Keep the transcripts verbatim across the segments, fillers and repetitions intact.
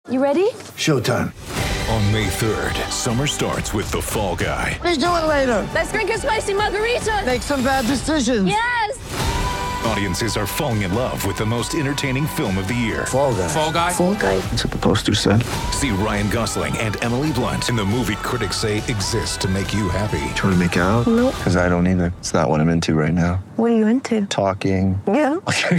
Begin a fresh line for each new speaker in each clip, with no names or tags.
You ready?
Showtime.
On May third, summer starts with The Fall Guy.
Let's do it later.
Let's drink a spicy margarita.
Make some bad decisions.
Yes.
Audiences are falling in love with the most entertaining film of the year.
Fall Guy.
Fall Guy?
Fall Guy.
That's what the poster said.
See Ryan Gosling and Emily Blunt in the movie critics say exists to make you happy.
Trying to make it out?
Nope.
Because I don't either. It's not what I'm into right now.
What are you into?
Talking.
Yeah.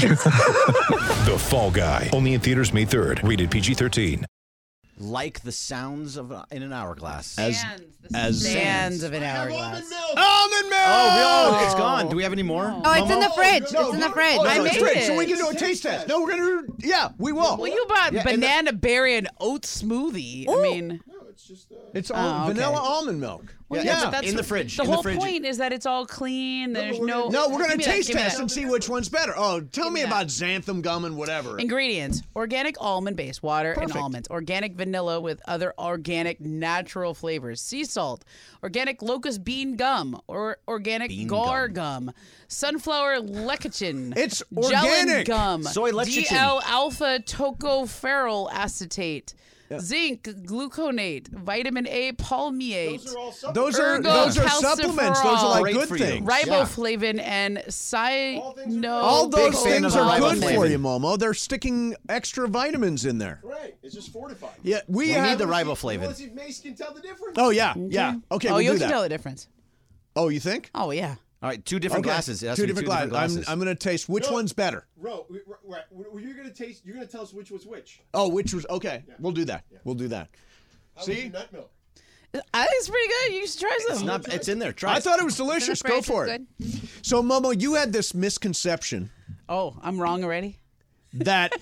The Fall Guy. Only in theaters May third. Rated P G thirteen.
Like the sounds of uh, in an hourglass.
As,
As
sands of an hourglass.
Almond milk!
Oh, really? It's gone. Do we have any more?
No. Oh, it's in the fridge.
No,
it's in the
no,
fridge.
oh,
I
no,
made
it's fridge,
it.
So we can do a taste test. No, we're gonna do. Yeah, we will.
Well, you bought
Yeah, and
banana berry and oat smoothie. I mean,
It's
Oh,
all
okay.
vanilla almond milk.
Yeah,
yeah.
but that's in the fridge.
the
in
whole
the fridge.
point is that it's all clean. There's no.
No, we're gonna
Give me that,
taste
give me
test
that.
and see which one's better. Oh, tell
Give
me
me that.
about xanthan gum and whatever.
Ingredients: organic almond-based water
Perfect.
and almonds, organic vanilla with other organic natural flavors, sea salt, organic locust bean gum or organic
Bean
gar
gum.
gum, sunflower lecithin,
It's
gellan
organic.
gum,
Soy lecithin.
D L alpha tocopherol acetate. Zinc, gluconate, vitamin A palmiate,
Those are
Ergo
those are
calciferol.
supplements. Those are like
Great
good
for you.
things.
riboflavin, and cyno.
All those
Big fan
things
of
are
the
good
riboflavin.
for you, Momo. They're sticking extra vitamins in there.
Right, it's just fortified.
Yeah, we,
We
have
need the
Let's
riboflavin.
see if Mace can tell the difference.
Oh yeah, yeah. Okay,
Oh,
we'll
you
do
can
that.
tell the difference.
Oh, you think?
Oh yeah.
All right, two different
Okay.
glasses. It has
Two
to be
different glasses. I'm I'm gonna taste which
No.
one's better.
Ro, we- we- right, we- you're gonna taste. You're gonna tell us which was which.
Oh, which was okay. We'll do that. We'll do that.
How
See?
was your nut milk?
I think it's pretty good. You should try some.
It's not. It's in there. Try.
I
it.
thought it was
It's in the
delicious. Go
fridge,
for
it's
it.
good.
So, Momo, you had this misconception
Oh, I'm wrong already?
that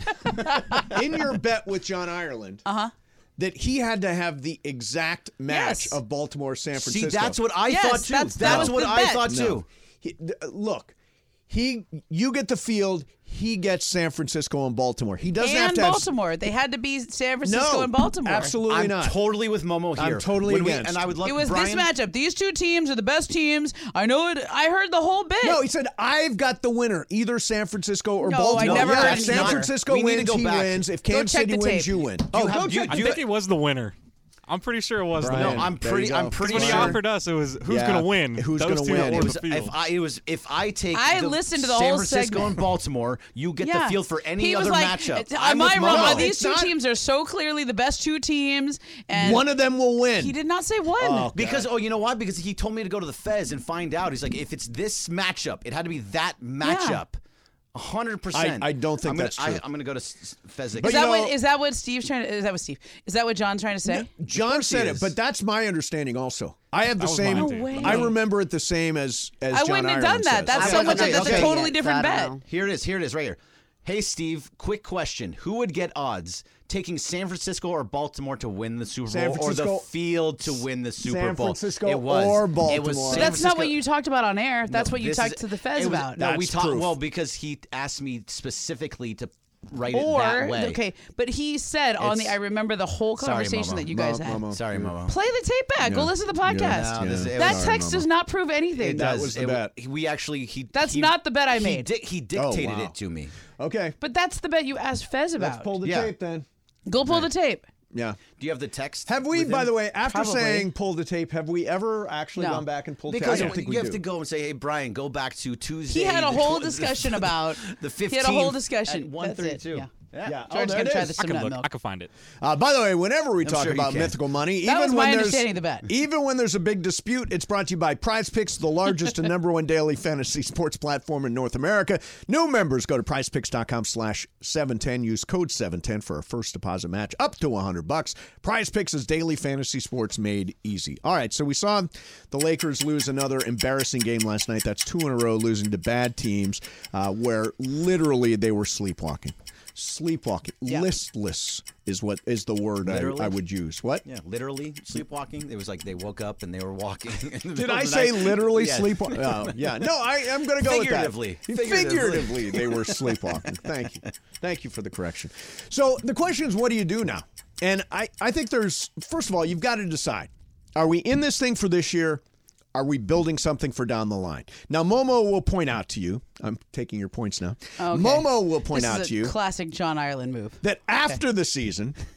in your bet with John Ireland,
Uh-huh.
that he had to have the exact match
Yes.
of Baltimore San Francisco.
See, that's what I
Yes,
thought too.
that's-
That's,
that was
what
the
I
bet.
thought
No.
too.
He, th- look, he you get the field, he gets San Francisco and Baltimore. He doesn't have
And
to have
Baltimore. They had to be San Francisco
No,
and Baltimore.
absolutely
I'm
not.
totally with Momo here.
I'm totally
When we-
against.
and I would love
It was
Brian,
this matchup. These two teams are the best teams. I know it. I heard the whole bit.
No, he said I've got the winner, either San Francisco or
No,
Baltimore.
I never
yeah,
heard
if
any
San
either.
Francisco
We need to
wins,
go
he
back.
wins. If
Go
Kansas
check
City
the
wins,
tape.
you win.
you
Oh,
have-
go
do you-
check.
I
do
think
you-
it was the winner. I'm pretty sure it was
Brian,
the winner.
I'm
there
pretty.
you go.
I'm pretty
When he
sure.
offered us, it was who's
Yeah,
going to win.
who's
Those
gonna
two
win.
or
It
the
was,
field.
if I it was if I take
I
the
listened to the
San
whole
Francisco
segment.
and Baltimore, you get
Yeah.
the field for any
he was
other
like,
matchup.
Am
I'm
I
with
wrong?
Momo.
Are these
It's
two
not-
teams are so clearly the best two teams, and
One of them will win.
he did not say one.
Oh,
Because oh, you know why? Because he told me to go to the Fez and find out. He's like, if it's this matchup, it had to be that matchup. A hundred percent.
I- I don't think
I'm gonna,
that's true.
I, I'm going to go to S- Fezzik.
But
is
you
that
know-
what is that what Steve's trying to? Is that what Steve? Is that what John's trying to say?
John said
he
it,
is.
but that's my understanding also. I have the
That was
same.
mine,
too. No way.
I remember it the same as as
I
John
wouldn't have
Ireland
done that.
says.
That's
Okay,
so much.
okay,
That's
okay.
a totally
Yeah,
different
so I
bet.
don't know. Here it is. Here it is right here. Hey, Steve, quick question. Who would get odds taking San Francisco or Baltimore to win the Super
San
Bowl or the
Francisco-
field to win the Super
San
Bowl?
Francisco
it was,
or
It was
Baltimore.
San
But that's not what
Francisco-
you talked about on air. That's
No,
what you
this
talked
is-
to the Fez
it was-
about.
No, we
That's
talked
proof.
well because he asked me specifically to write it
Or
that way.
okay, but he said on the.
It's-
I remember the whole
Sorry,
conversation
Momo.
that you guys
Mo-
had.
Momo.
Sorry, Momo.
Play the tape back. Go
Yeah.
listen to the podcast.
No, this- it
that
was-
text does not prove anything.
It
That
does.
was the
It-
bet.
We actually he.
That's
he-
not the bet I
he
made.
di- he dictated
wow.
it to me.
Okay,
But that's the bet you asked Fez about.
let's pull the
Yeah.
tape then.
Go pull the tape.
Yeah.
Do you have the text?
Have we,
with
by
him?
the way, after
Probably.
saying pull the tape, have we ever actually
No.
gone back and pulled
Because
tape? I don't
you
think we
have
do.
to go and say, "Hey, Brian, go back to Tuesday."
He had a
the
whole
tw-
discussion about.
the
He
fifteenth
had a whole discussion.
at one
That's it.
thirty-two.
Yeah.
Yeah. Oh,
George's
there
gonna
it
try
is.
the
I can
nut
look.
milk.
I can find it.
Uh, by the way, whenever we
I'm
talk
sure you
about
can.
mythical money,
That
even
was
when
my
there's
understanding of the bet.
even when there's a big dispute, it's brought to you by Prize Picks, the largest and number one daily fantasy sports platform in North America. New members go to prize picks dot com slash seven ten. Use code seven ten for a first deposit match up to one hundred bucks. Prize Picks is daily fantasy sports made easy. All right, so we saw the Lakers lose another embarrassing game last night. That's two in a row losing to bad teams, uh, where literally they were sleepwalking. Sleepwalking,
Yeah.
listless is what is the word I,
Literally?
I would use. What?
Yeah, literally sleepwalking. It was like they woke up and they were walking. in the
Did
middle
I
of the
say
night.
literally
Yeah.
sleepwalking? Oh, yeah. No, I, I'm going to go
Figuratively.
with that.
Figuratively.
Figuratively, they were sleepwalking. Thank you. Thank you for the correction. So the question is, what do you do now? And I, I think there's, first of all, you've got to decide. Are we in this thing for this year? Are we building something for down the line? Now, Momo will point out to you, I'm taking your points now.
Okay.
Momo will point
This
out
is
to
a
you
classic John Ireland move.
that after the season,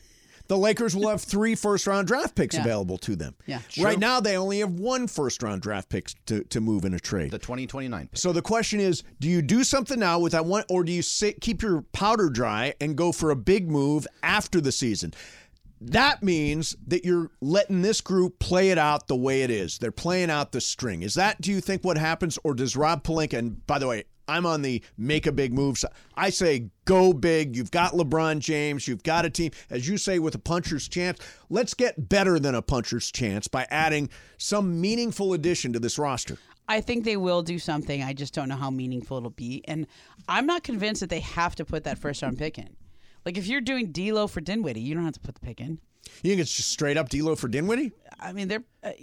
the Lakers will have three first-round draft picks
Yeah.
available to them.
Yeah.
Right now, they only have one first-round draft pick to, to move in a trade.
The twenty twenty-nine pick.
So the question is, do you do something now with that one, or do you sit, keep your powder dry and go for a big move after the season? That means that you're letting this group play it out the way it is. They're playing out the string. Is that, do you think, what happens? Or does Rob Pelinka, and by the way, I'm on the make a big move side. I say go big. You've got LeBron James. You've got a team, as you say, with a puncher's chance. Let's get better than a puncher's chance by adding some meaningful addition to this roster.
I think they will do something. I just don't know how meaningful it'll be. And I'm not convinced that they have to put that first round pick in. Like, if you're doing D'Lo for Dinwiddie, you don't have to put the pick in.
You think it's just straight up D'Lo for Dinwiddie?
I mean, they're uh,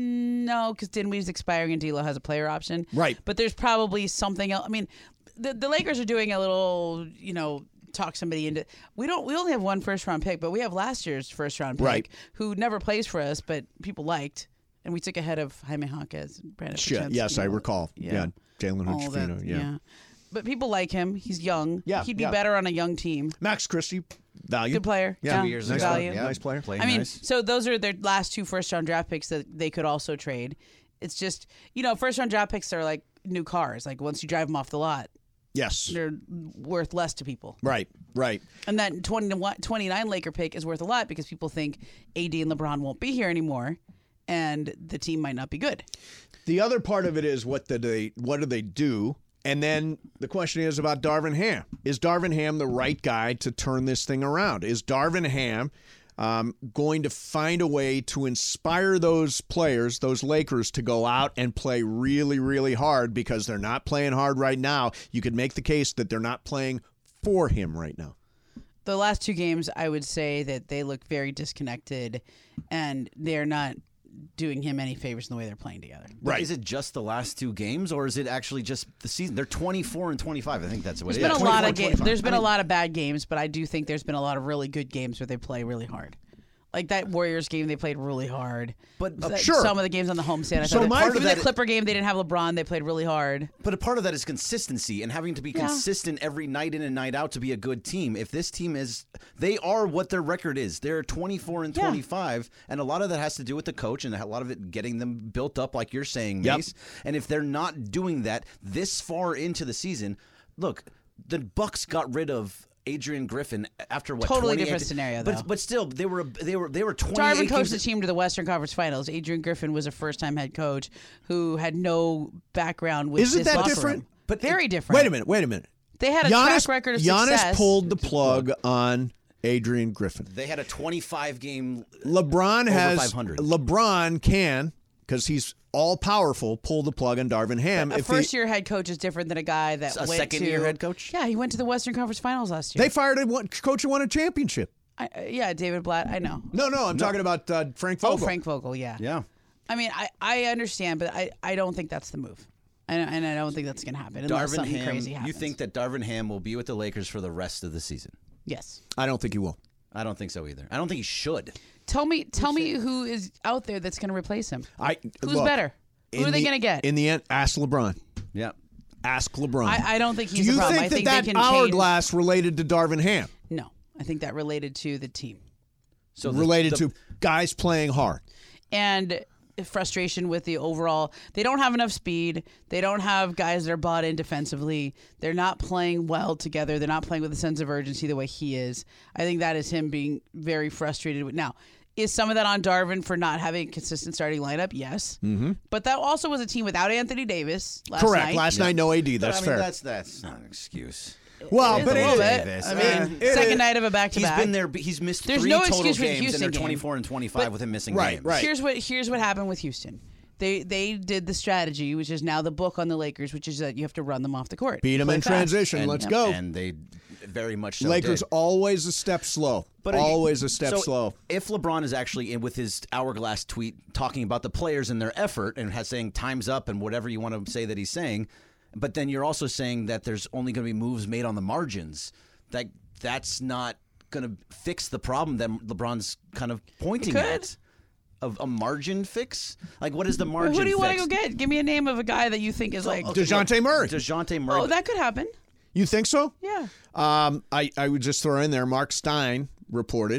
no, because Dinwiddie's expiring and D'Lo has a player option.
Right.
But there's probably something else. I mean, the the Lakers are doing a little, you know, talk somebody into. We don't. We only have one first round pick, but we have last year's first round pick,
Right.
who never plays for us, but people liked, and we took ahead of Jaime Jaquez, Brandon.
Shit,
Pachenski,
yes, I
you know,
recall. Yeah, Jalen
all that,
Hood-Schifino, yeah.
But people like him. He's young.
Yeah,
He'd be
yeah.
better on a young team.
Max Christie, value.
Good player.
Yeah,
Yeah,
Two years
good
ago.
value.
Yeah.
Nice player.
Playing
I mean,
nice.
so those are their last two first round draft picks that they could also trade. It's just, you know, first round draft picks are like new cars. Like, once you drive them off the lot,
Yes.
they're worth less to people.
Right, right.
And that twenty to twenty-nine Laker pick is worth a lot because people think A D and LeBron won't be here anymore, and the team might not be good.
The other part of it is what do they what do they do? And then the question is about Darvin Ham. Is Darvin Ham the right guy to turn this thing around? Is Darvin Ham um, going to find a way to inspire those players, those Lakers, to go out and play really, really hard because they're not playing hard right now? You could make the case that they're not playing for him right now.
The last two games, I would say that they look very disconnected, and they're not doing him any favors in the way they're playing together.
Right. Is it just the last two games, or is it actually just the season? They're twenty-four and twenty-five. I think that's what
There's
it
been
is.
a lot of
twenty-four,
games. There's been
I
a
mean,
lot of bad games, but I do think there's been a lot of really good games where they play really hard. Like that Warriors game, they played really hard.
But
That-
sure.
some of the games on the homestand, I
So
thought
my-
even
part of
the
that-
Clipper game, they didn't have LeBron. They played really hard.
But a part of that is consistency and having to be
Yeah.
consistent every night in and night out to be a good team. If this team is, they are what their record is. They're twenty-four and
Yeah.
twenty-five, and a lot of that has to do with the coach and a lot of it getting them built up, like you're saying,
Yep.
Mace. And if they're not doing that this far into the season, look, the Bucks got rid of Adrian Griffin after what?
Totally
twenty-eight
different scenario,
But
though.
but still, they were they were they were twenty-eight.
Darvin coached
games-
the team to the Western Conference Finals. Adrian Griffin was a first-time head coach who had no background with
Isn't
this
that
locker
different?
room.
But
very different.
Wait a minute, wait a minute.
They had a
Giannis,
track record of
Giannis
success.
pulled the plug on Adrian Griffin.
They had a twenty-five game.
LeBron
Over
has
five hundred.
LeBron can, because he's all powerful, pull the plug on Darvin Ham.
A
if he-
first-year head coach is different than a guy that
A
went
second-year
to,
head coach?
Yeah, he went to the Western Conference Finals last year.
they fired a one- coach who won a championship.
I, uh, yeah, David Blatt. I know.
No, no, I'm talking about uh, Frank
Oh,
Vogel.
Frank Vogel. Yeah.
Yeah.
I mean, I, I understand, but I, I don't think that's the move. And, and I don't think that's going to happen unless
Darvin
something
Ham,
crazy happens.
you think that Darvin Ham will be with the Lakers for the rest of the season?
Yes.
I don't think he will.
I don't think so either. I don't think he should.
Tell me, tell me who is out there that's going to replace him.
I
Who's
look,
better? Who
in
are they
the-
going to get?
In the end, ask LeBron.
Yeah.
Ask LeBron.
I, I don't think
Do
he's
you
the problem.
think
I think
that
they
that
can change.
hourglass related to Darvin Ham?
No, I think that related to the team
So the-
related
the-
to guys playing hard.
and frustration with the overall. They don't have enough speed. They don't have guys that are bought in defensively. They're not playing well together. They're not playing with a sense of urgency the way he is. I think that is him being very frustrated with now. Is some of that on Darvin for not having a consistent starting lineup? Yes. Mm-hmm. But that also was a team without Anthony Davis last
Correct.
night.
Last night, no A D.
But,
That's
I mean,
fair.
That's that's not an excuse.
well,
It is
but
a
it
little
is-
bit.
Davis.
I
Uh,
mean,
it
second
is-
night of a back-to-back.
He's been there. He's missed
There's
three
no
total
excuse for the
games,
Houston
and they're
game.
twenty-four and twenty-five
But-
with him missing
right,
games.
right.
Here's what here's what happened with Houston. They they did the strategy, which is now the book on the Lakers, which is that you have to run them off the court.
Beat them
Play
in
fast.
transition.
And,
Let's go.
And they very much so
Lakers
did.
always a step slow.
But
always a step
so
slow.
If LeBron is actually in with his hourglass tweet talking about the players and their effort and has saying time's up and whatever you want to say that he's saying, but then you're also saying that there's only going to be moves made on the margins, that that's not going to fix the problem that LeBron's kind of pointing
could.
at. Of a margin fix? Like, what is the
Well,
margin
who do you want
fix?
to go get? Give me a name of a guy that you think is like.
Okay,
DeJounte
look,
Murray.
DeJounte Murray.
Oh, that could happen.
You think so?
Yeah.
Um, I, I would just throw in there, Mark Stein reported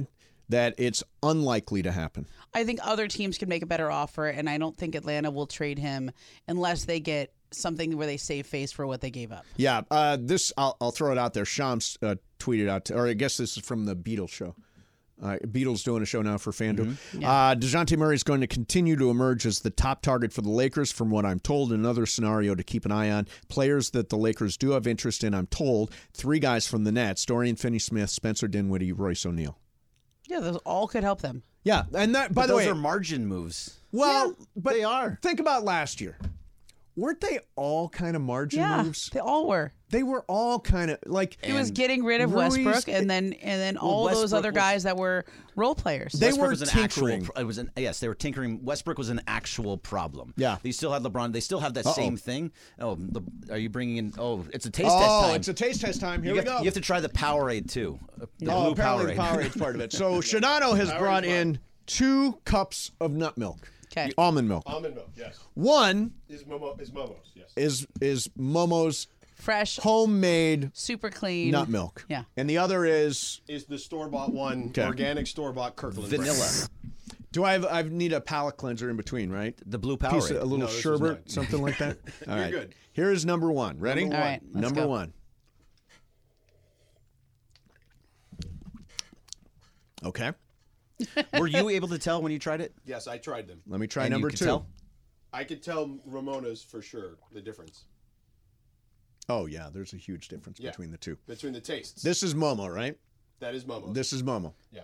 that it's unlikely to happen.
I think other teams can make a better offer, and I don't think Atlanta will trade him unless they get something where they save face for what they gave up.
Yeah, uh, this I'll, I'll throw it out there. Shams uh, tweeted out, or I guess this is from the Beatles show. Uh, Beatles doing a show now for FanDuel.
Mm-hmm. Yeah.
Uh, DeJounte Murray is going to continue to emerge as the top target for the Lakers, from what I'm told. Another scenario to keep an eye on. Players that the Lakers do have interest in, I'm told, three guys from the Nets: Dorian Finney-Smith, Spencer Dinwiddie, Royce O'Neal.
Yeah, those all could help them.
Yeah, and that, by
but
the
those
way,
are margin moves.
well, but
they are.
Think about last year. Weren't they all kind of margin
Yeah,
moves?
they all were.
They were all kind of like
It was getting rid of
Ruiz-
Westbrook, and then and then all
Well,
those
Westbrook
other
was-
guys that were role players.
They
Westbrook
were
was an
tinkering.
actual. It was an yes. They were tinkering. Westbrook was an actual problem.
Yeah.
They still had LeBron. They still have that
Uh-oh.
same thing. Oh, the, are you bringing in? Oh, it's a taste
oh,
test time.
it's a taste test time. Here
you
we
have,
go.
You have to try the Powerade too. The
oh,
blue
apparently
Powerade.
the Powerade's part of it. So Shadano has brought in two cups of nut milk.
Okay.
Almond milk.
Almond milk, yes.
One
Is Momo is Momo's, yes.
is is Momo's
Fresh,
homemade
super clean
nut milk.
Yeah.
And the other is
Is the store bought one,
Okay.
organic store bought Kirkland brand.
Vanilla.
do I have I need a palate cleanser in between, right?
The blue
Piece
Powerade.
of, a little
No, this was
sherbet,
mine.
something like that. All
You're
right.
good.
Here is number one. Ready?
Number
All right, let's
Number
go.
one. Okay.
Were you able to tell when you tried it?
Yes, I tried them.
Let me try
And you
number
could
two.
tell?
I could tell Ramona's for sure the difference
Oh yeah, there's a huge difference
Yeah.
between the two.
between the tastes.
This is Momo, right?
that is Momo's.
This is Momo.
yeah.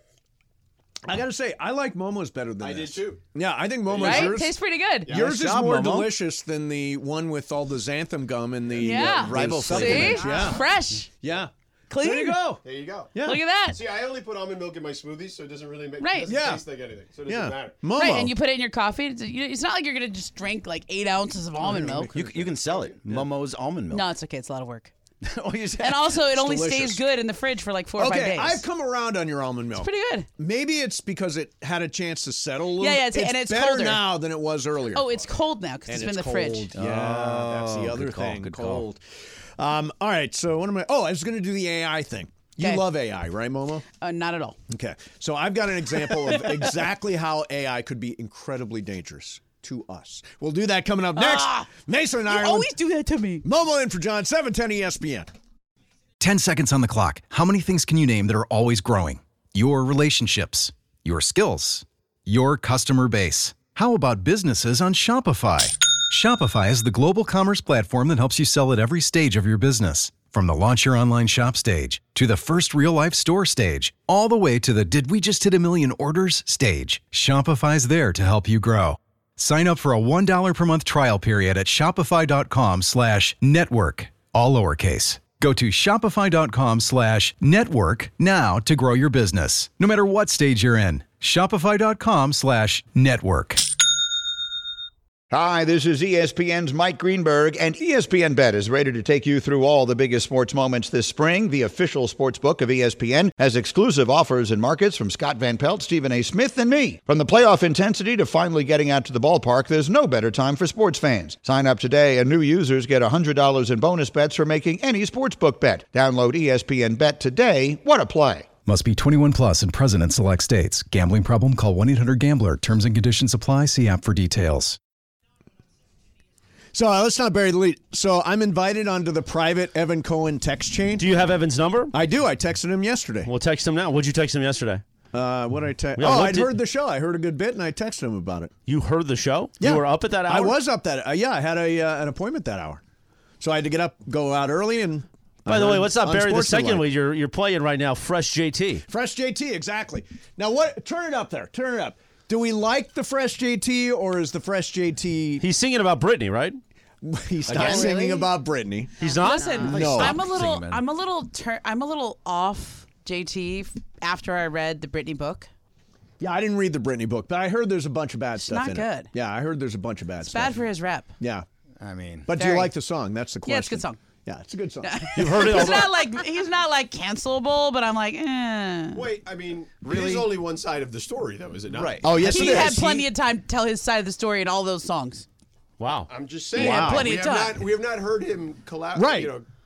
I gotta say, I like Momo's better than
I did
this.
too.
Yeah, I think Momo's
right?
yours.
Tastes pretty good.
Yeah.
Yours
Nice
is
job,
more
Momo.
delicious than the one with all the xanthan gum and the
Yeah.
uh,
Ribo
the
See?
supplements. Yeah,
Fresh.
yeah.
Clean.
There you go.
There you go.
Yeah.
Look at that.
See, I only put almond milk in my smoothies, so it doesn't really make
Right.
it doesn't
Yeah.
taste like anything. So it doesn't
Yeah,
matter.
Momo.
Right, and you put it in your coffee. It's, you- it's not like you're going to just drink like eight ounces of almond milk.
You, you can sell it. Momo's almond milk.
No, it's okay. It's a lot of work.
oh, you said-
And also, it only
delicious.
stays good in the fridge for like four or five
Okay,
days.
I've come around on your almond milk.
Pretty good.
Maybe it's because it had a chance to settle a little.
Yeah, yeah, it's- and it's
better
colder.
now than it was earlier.
Oh, it's cold now because
and
it's been in the
cold.
fridge.
Yeah, that's the
Oh,
other
good call,
thing.
good call.
cold. Um, all right, so what am I? Oh, I was going to do the A I thing. You
Okay.
love A I, right, Momo?
Uh, not at all.
Okay, so I've got an example of exactly how A I could be incredibly dangerous to us. We'll do that coming up next.
Ah!
Mason
You
Ireland.
always do that to me.
Momo in for John, seven ten E S P N.
ten seconds on the clock. How many things can you name that are always growing? Your relationships, your skills, your customer base. How about businesses on Shopify? Shopify is the global commerce platform that helps you sell at every stage of your business. From the launch your online shop stage, to the first real-life store stage, all the way to the did we just hit a million orders stage, Shopify's there to help you grow. Sign up for a one dollar per month trial period at shopify.com slash network, all lowercase. Go to shopify.com slash network now to grow your business, no matter what stage you're in. Shopify.com slash network.
Hi, this is E S P N's Mike Greenberg, and E S P N Bet is ready to take you through all the biggest sports moments this spring. The official sports book of E S P N has exclusive offers and markets from Scott Van Pelt, Stephen A. Smith, and me. From the playoff intensity to finally getting out to the ballpark, there's no better time for sports fans. Sign up today, and new users get one hundred dollars in bonus bets for making any sportsbook bet. Download E S P N Bet today. What a play.
Must be twenty-one plus and present in select states. Gambling problem? Call one eight hundred gambler. Terms and conditions apply. See app for details.
So uh, let's not bury the lead. So I'm invited onto the private Evan Cohen text chain.
Do you have Evan's number?
I do. I texted him yesterday.
We'll text him now. What'd you text him yesterday?
Uh, what did I text?
Yeah,
Oh,
what
I'd
did-
heard the show. I heard a good bit, and I texted him about it.
You heard the show?
Yeah.
You were up at that hour?
I was up that. Uh, yeah, I had a uh, an appointment that hour, so I had to get up, go out early, and.
By
I
the way,
heard
let's not
on
bury the second
Sportsmanlike.
lead. You're, you're playing right now, Fresh J T.
Fresh J T, exactly. Now, what? Turn it up there. Turn it up. Do we like the Fresh J T, or is the Fresh J T?
He's singing about Britney, right?
He's not
Again?
singing
Really?
about Britney.
He's not?
Listen,
No.
I'm a little,
singing, man.
I'm a little, tur- I'm a little off J T f- after I read the Britney book.
Yeah, I didn't read the Britney book, but I heard there's a bunch of bad stuff
not
in
good.
it. Yeah, I heard there's a bunch of bad
It's
stuff.
bad for his rep.
Yeah,
I mean,
but do you
Very.
like the song? That's the question.
Yeah, it's a good song.
Yeah, it's a good song.
You've heard it
He's
all.
not like he's not like cancelable, but I'm like, eh.
Wait, I mean,
Really?
it is only one side of the story, though, is it not?
Right.
Oh, yes,
He
it
had
is.
plenty of time to tell his side of the story in all those songs.
Wow.
I'm just saying.
He had plenty
we
of
have
time.
Not, we have not heard him collab.
Right.
You know,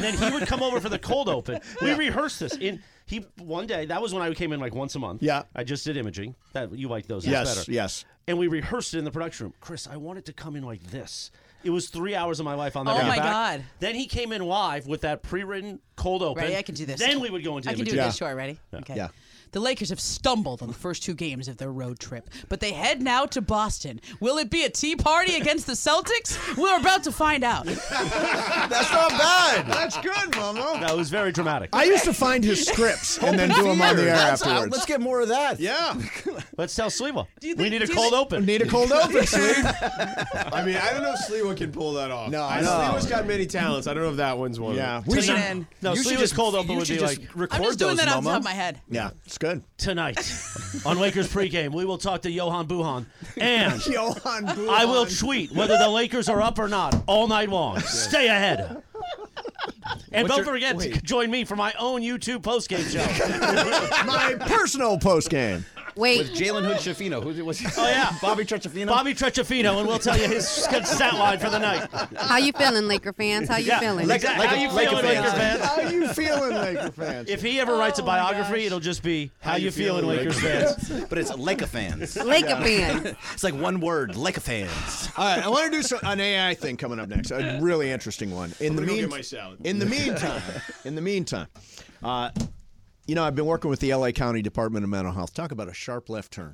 and then he would come over for the cold open. We rehearsed this in. He one day, that was when I came in like once a month.
Yeah.
I just did imaging. That you like those
Yes,
better.
yes.
And we rehearsed it in the production room. Chris, I want it to come in like this. It was three hours of my life on that.
Oh, my
back.
God.
Then he came in live with that pre-written cold open.
Ready? I can do this.
Then we would go into
I can
imaging.
do this short. Ready?
Yeah.
Okay.
Yeah.
The Lakers have stumbled on the first two games of their road trip, but they head now to Boston. Will it be a tea party against the Celtics? We're about to find out.
That's not bad. That's good, Mama.
That was very dramatic.
I used to find his scripts and then do them on the air
That's- uh,
afterwards.
Let's get more of that.
Yeah.
Let's tell Sliwa.
you
We
think-
need a
do you
cold
think-
open.
Need a cold open, Steve.
I mean, I don't know if Sliwa can pull that off.
No, I
I
know.
Sliwa's got many talents. I don't know if that one's one.
Yeah.
Of
We
them.
should,
in.
No,
You should
Sliwa's
just-
cold open
you
would
should
be
just
like
record
I'm just doing
those,
that off the
Momo.
top of my head.
yeah, it's good.
tonight on Lakers pregame. We will talk to Johan Buhan, and
Johan Buhan.
I will tweet whether the Lakers are up or not all night long. Stay ahead. And
What's
don't
your-
forget to
wait.
join me for my own YouTube postgame show.
My personal post game.
Wait.
With Jalen Hood Shafino. Who was
Oh, yeah.
Bobby Trechafino?
Bobby Trechafino, and we'll tell you his stat line for the night.
How you feeling, Laker fans? How you
Yeah,
feeling?
like- Exactly. How you
Laker
feeling,
fans.
Laker fans?
How you feeling, Laker fans?
If he ever writes a
Oh, my
biography,
gosh.
it'll just be "How, you
you
feeling,
feeling,
Lakers
Lakers
fans?"
But it's Laker fans.
Laker fans.
It's like one word, Laker fans.
All right, I want to do some, an A I thing coming up next. A really interesting one. In the
gonna go
mean,
get my salad.
in the meantime, in the meantime, uh, you know, I've been working with the L A County Department of Mental Health. Talk about a sharp left turn.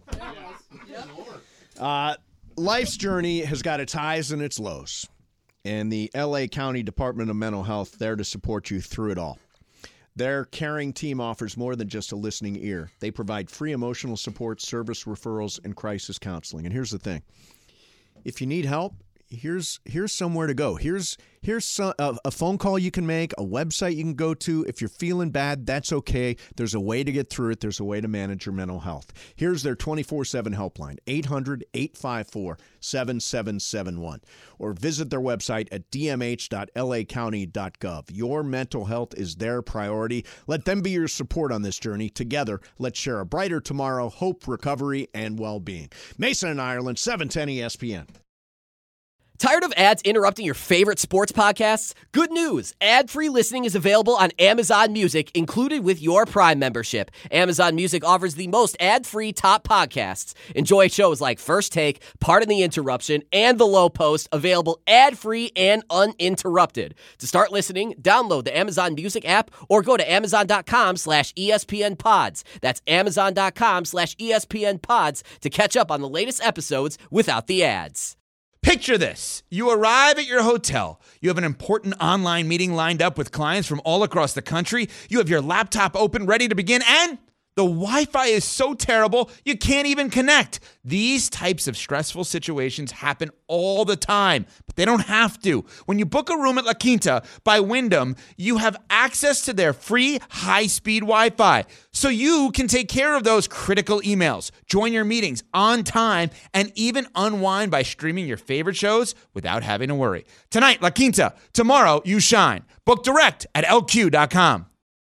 Uh, life's journey has got its highs and its lows, and the L A County Department of Mental Health there to support you through it all. Their caring team offers more than just a listening ear. They provide free emotional support, service referrals, and crisis counseling. And here's the thing. If you need help, here's here's somewhere to go. Here's here's some, a, a phone call you can make, a website you can go to. If you're feeling bad, that's okay. There's a way to get through it. There's a way to manage your mental health. Here's their twenty-four seven helpline, eight hundred, eight five four, seven seven seven one. Or visit their website at d m h dot l a county dot gov. Your mental health is their priority. Let them be your support on this journey. Together, let's share a brighter tomorrow, hope, recovery, and well-being. Mason and Ireland, seven ten E S P N.
Tired of ads interrupting your favorite sports podcasts? Good news! Ad-free listening is available on Amazon Music, included with your Prime membership. Amazon Music offers the most ad-free top podcasts. Enjoy shows like First Take, Pardon the Interruption, and The Low Post, available ad-free and uninterrupted. To start listening, download the Amazon Music app or go to amazon.com slash ESPN pods. That's amazon.com slash ESPN pods to catch up on the latest episodes without the ads.
Picture this. You arrive at your hotel. You have an important online meeting lined up with clients from all across the country. You have your laptop open, ready to begin, and the Wi-Fi is so terrible, you can't even connect. These types of stressful situations happen all the time, but they don't have to. When you book a room at La Quinta by Wyndham, you have access to their free high-speed Wi-Fi, so you can take care of those critical emails, join your meetings on time, and even unwind by streaming your favorite shows without having to worry. Tonight, La Quinta. Tomorrow, you shine. Book direct at L Q dot com.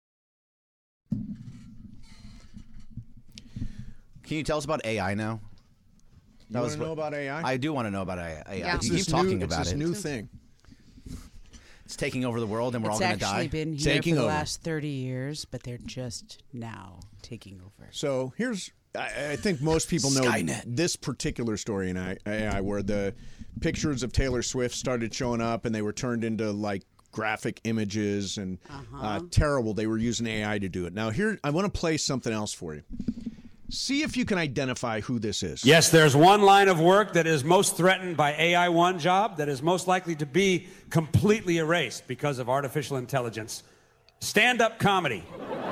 Can you tell us about A I now?
You want to know about A I?
I do want to know about A I.
Yeah.
It's
You keep
this
talking
new,
about
it's this
it.
new thing.
It's taking over the world, and we're
It's
all going to
actually
die.
been here
Taking
for the
over.
last thirty years, but they're just now taking over.
So here's, I, I think most people know
Skynet.
this particular story in A I, where the pictures of Taylor Swift started showing up and they were turned into like graphic images and
Uh-huh.
uh, terrible. They were using A I to do it. Now here, I want to play something else for you. See if you can identify who this is.
Yes, there's one line of work that is most threatened by A I, one job that is most likely to be completely erased because of artificial intelligence. Stand-up comedy.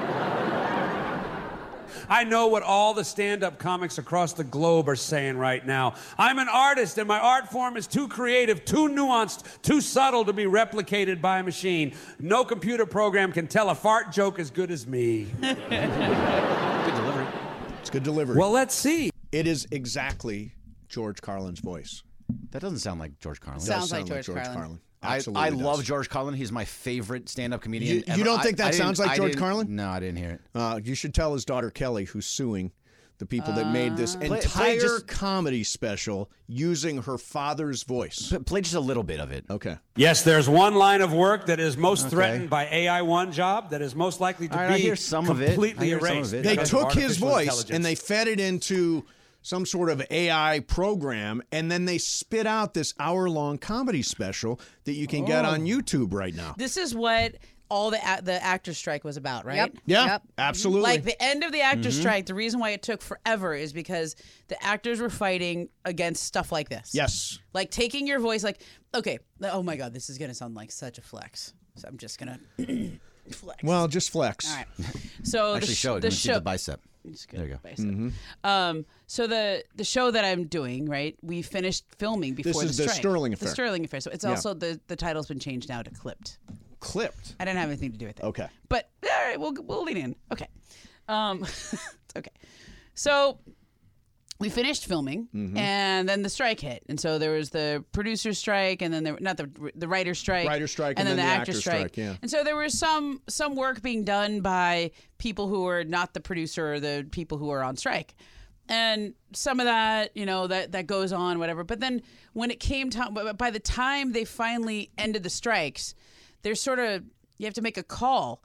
I know what all the stand-up comics across the globe are saying right now. I'm an artist, and my art form is too creative, too nuanced, too subtle to be replicated by a machine. No computer program can tell a fart joke as good as me.
Good delivery.
It's good delivery.
Well, let's see.
It is exactly George Carlin's voice.
That doesn't sound like George Carlin.
It does
Sounds like
sound
George Carlin.
I,
Absolutely
I
does.
love George Carlin. He's my favorite stand-up comedian.
You,
ever.
you don't
I-
think that
I didn't-
sounds like
I
George
didn't-
Carlin?
No, I didn't hear it.
Uh, you should tell his daughter Kelly, who's suing The people that made this
Play-
entire
play just-
comedy special using her father's voice.
Play just a little bit of it.
Okay.
Yes, there's one line of work that is most
Okay.
threatened by A I one job that is most likely to
All right,
be
I hear some of it. I
completely
hear some of
erased.
it.
They
because of
took his
artificial
voice
intelligence.
and they fed it into some sort of A I program, and then they spit out this hour-long comedy special that you can get
Oh.
on YouTube right now.
This is what all the a- the actor strike was about, right?
Yep.
Yeah,
Yep.
absolutely.
Like the end of the actor
Mhm.
strike, the reason why it took forever is because the actors were fighting against stuff like this.
Yes.
Like taking your voice, like, okay, oh my God, this is going to sound like such a flex. So I'm just going to flex.
Well, just flex.
All right. So
Actually,
the, sh-
show it.
the
Let me see
show,
the bicep.
It's good.
There you go.
Bicep.
Mm-hmm.
Um, so the the show that I'm doing, right? We finished filming before
is
the
the
strike.
Sterling
The
Affair.
Sterling Affair. So it's
Yeah.
also the the title's been changed now to Clipped.
Clipped.
I didn't have anything to do with it.
Okay.
But all right, we'll we'll lean in. Okay. Um, okay. So we finished filming,
Mhm.
and then the strike hit, and so there was the producer strike, and then there not the the writer strike,
Writer strike,
and,
and
then,
then
the
the
actor
actor
strike.
strike, yeah.
And so there was some some work being done by people who were not the producer or the people who were on strike. And some of that, you know, that, that goes on, whatever. But then when it came time, but by the time they finally ended the strikes, there's sort of, you have to make a call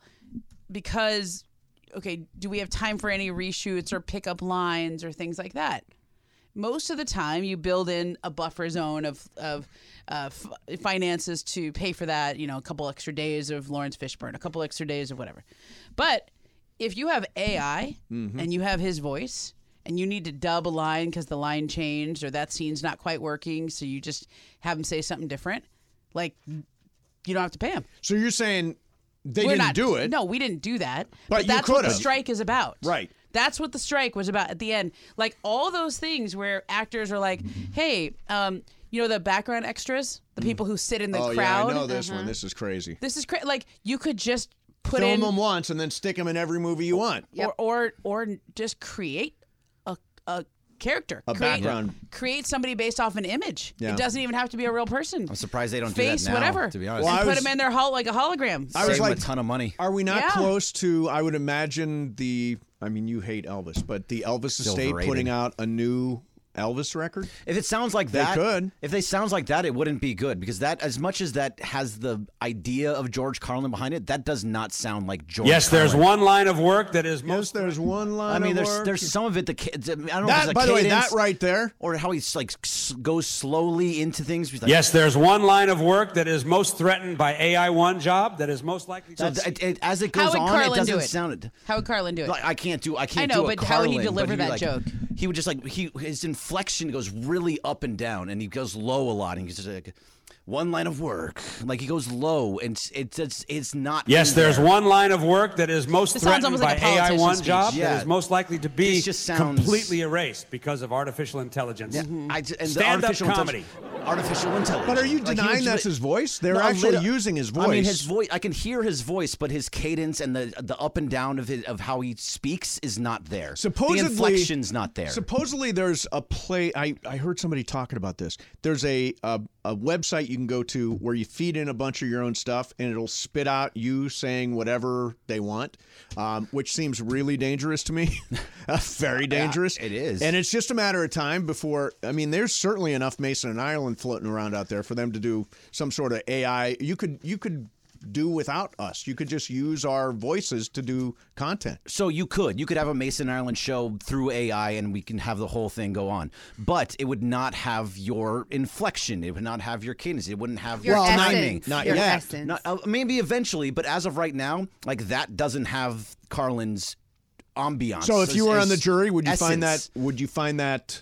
because, okay, do we have time for any reshoots or pickup lines or things like that? Most of the time, you build in a buffer zone of of uh, f- finances to pay for that. You know, a couple extra days of Lawrence Fishburne, a couple extra days of whatever. But if you have A I
Mhm.
and you have his voice, and you need to dub a line because the line changed or that scene's not quite working, so you just have him say something different, like you don't have to pay him.
So you're saying they
We're
didn't
not-
do it?
No, we didn't do that.
But you
that's what the
could've.
strike is about.
Right.
That's what the strike was about at the end. Like all those things where actors are like, hey, um, you know, the background extras, the people who sit in the
oh,
crowd.
yeah, I know this
Uh-huh.
one. This is crazy.
This is crazy. Like you could just put
Film
in
them once and then stick them in every movie you want.
or, or or just create a a character,
A
create,
background.
create somebody based off an image.
Yeah.
It doesn't even have to be a real person.
I'm surprised they don't
Face,
do that now.
whatever.
To be honest,
Well, I
and put
was-
them in their hol- like a hologram.
I was
Save 'em
like,
a ton of money.
Are we not
Yeah.
close to, I would imagine, the, I mean, you hate Elvis, but the Elvis
Still
estate
overrated.
putting out a new Elvis record?
If it sounds like
They
that,
could.
If they sounds like that, it wouldn't be good because that, as much as that has the idea of George Carlin behind it, that does not sound like George.
Yes, there's
Carlin.
one line of work that is
Yes,
most.
there's one line
I mean,
of
there's
work.
there's some of it. The ca- I don't know.
That-
if it's a
by the way,
cadence
that right there,
or how he's like s- goes slowly into things. He's like,
Yes, there's one line of work that is most threatened by A I one job that is most likely to.
that- it- it- as it
How
goes
would
on,
Carlin
it
do
doesn't
it?
sound.
How would Carlin do it?
Like, I can't do. I can't
I know,
do a
but how would he
Carlin, but
deliver
he'd be
that
like-
joke?
He would just like he his inflection goes really up and down, and he goes low a lot, and he's just like one line of work, like he goes low, and it's it's it's, it's not.
Yes,
in
there's
there.
one line of work that is most
This sounds
threatened
almost
by
like a
A I
politician's
one
speech.
job
Yeah.
that is most likely to be
This just sounds-
completely erased because of artificial intelligence.
Yeah, I ju- and the
Stand-up
artificial
comedy.
intelligence- Artificial intelligence.
But are you
Like, he
denying
was
that's
li-
his voice? They're
No,
actually
lit-
using his voice.
I mean, his voice. I can hear his voice, but his cadence and the the up and down of his, of how he speaks is not there.
Supposedly,
the inflection's not there.
Supposedly, there's a play. I, I heard somebody talking about this. There's a, a a website you can go to where you feed in a bunch of your own stuff, and it'll spit out you saying whatever they want, um, which seems really dangerous to me. Uh, Very dangerous.
it is.
And it's just a matter of time before. I mean, there's certainly enough Mason and Ireland floating around out there for them to do some sort of A I. You could you could. do without us. You could just use our voices to do content.
So you could. You could have a Mason Ireland show through A I and we can have the whole thing go on. But it would not have your inflection. It would not have your cadence. It wouldn't have
Your
your
essence.
timing.
Not
Your
yet.
essence.
Not, uh, maybe eventually, but as of right now, like that doesn't have Carlin's ambiance.
So if you were on the
as
jury, would you find that
essence.
would you find that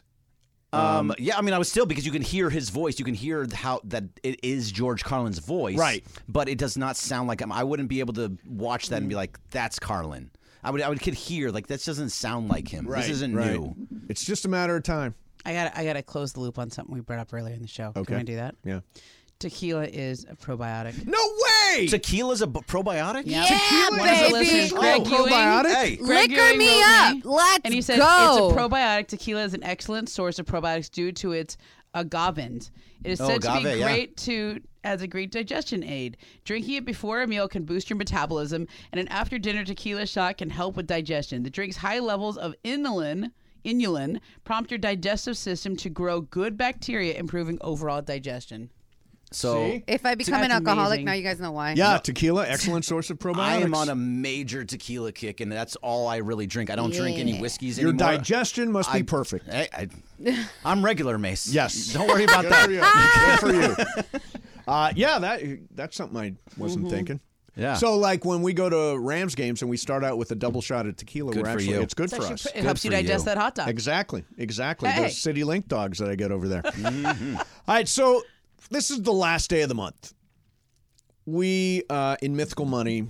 Um, yeah, I mean, I was still because you can hear his voice. You can hear how that it is George Carlin's voice,
Right.
But it does not sound like him. I wouldn't be able to watch that and be like, "That's Carlin." I would, I would could hear like that doesn't sound like him.
right,
This isn't
right.
new.
It's just a matter of time.
I got I got to close the loop on something we brought up earlier in the show.
Okay.
Can I do that?
Yeah.
Tequila is a probiotic.
No way.
Tequila's a b- probiotic.
Yeah,
Tequila,
One of the
baby.
listeners,
Oh,
Greg Ewing,
probiotic?
Hey,
Greg
Liquor
Ewing
me
wrote
up.
me,
Let's
and he said
go.
it's a probiotic. Tequila is an excellent source of probiotics due to its agavin. It is
Oh,
said to be
agave, yeah.
great to as a great digestion aid. Drinking it before a meal can boost your metabolism, and an after dinner tequila shot can help with digestion. The drink's high levels of inulin. inulin prompt your digestive system to grow good bacteria, improving overall digestion.
So
If I become an
That's
alcoholic,
amazing.
now you guys know why.
Yeah, tequila, excellent source of probiotics.
I am on a major tequila kick, and that's all I really drink. I don't drink any
Yeah.
whiskeys
Your
anymore.
digestion must be
I-
perfect.
I, I, I'm regular, Mace.
Yes.
Don't worry about
Good
that.
for you. Good for you. Uh, yeah, that that's something I wasn't
Mm-hmm.
thinking.
Yeah.
So, like when we go to Rams games and we start out with a double shot of tequila,
Good
we're
for
actually
you.
it's good
It's
for
actually
us.
pr- it
Good
helps you
for
digest
you.
that hot dog.
Exactly, exactly.
Hey.
Those City Link dogs that I get over there.
Mm-hmm.
All right, so this is the last day of the month. We uh, in Mythical Money,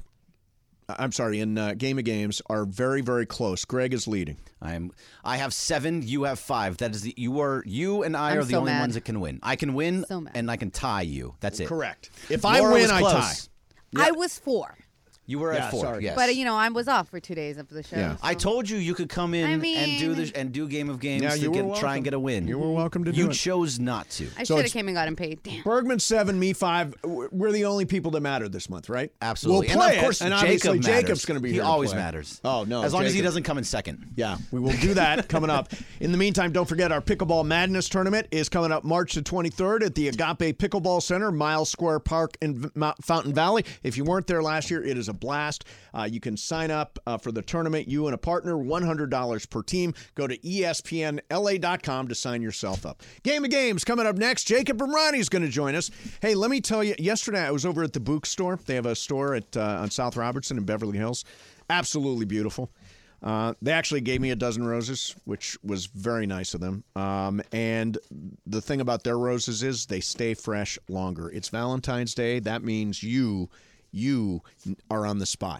I'm sorry, in uh, Game of Games are very, very close. Greg is leading.
I'm. I have seven. You have five. That is the. You are. You and I
I'm
are the
so
only
mad.
ones that can win. I can win,
So mad.
and I can tie you. That's it.
Correct. If I
Laura
win,
was
I
close.
tie.
I was four.
You were
Yeah,
at four.
sorry.
Yes.
But, you know, I was off for two days after the show.
Yeah.
I told you you could come in
I
and do
mean-
the and do Game of Games
Yeah,
to
you were
get, try
welcome.
and get a win.
You were welcome to do
You
it.
chose not to.
I
So
should have
it's-
came and got him paid. Damn.
Bergman seven, me five. We're the only people that matter this month, right?
Absolutely.
We'll play
and of course,
it, and
Jacob
obviously
matters.
Jacob's going to be
He
here. to
always
play.
matters.
Oh no,
As long as he
Jacob.
doesn't come in second.
Yeah, we will do that coming up. In the meantime, don't forget our Pickleball Madness tournament is coming up March the twenty-third at the Agape Pickleball Center, Miles Square Park in V- Mount Fountain Valley. If you weren't there last year, it is a blast. Uh, you can sign up uh, for the tournament, you and a partner, one hundred dollars per team. Go to E S P N L A dot com to sign yourself up. Game of Games coming up next. Jacob Ramrani is going to join us. Hey, let me tell you, yesterday I was over at the Book store. They have a store at uh, on South Robertson in Beverly Hills. Absolutely beautiful. Uh, they actually gave me a dozen roses, which was very nice of them. Um, and the thing about their roses is they stay fresh longer. It's Valentine's Day. That means you, you are on the spot.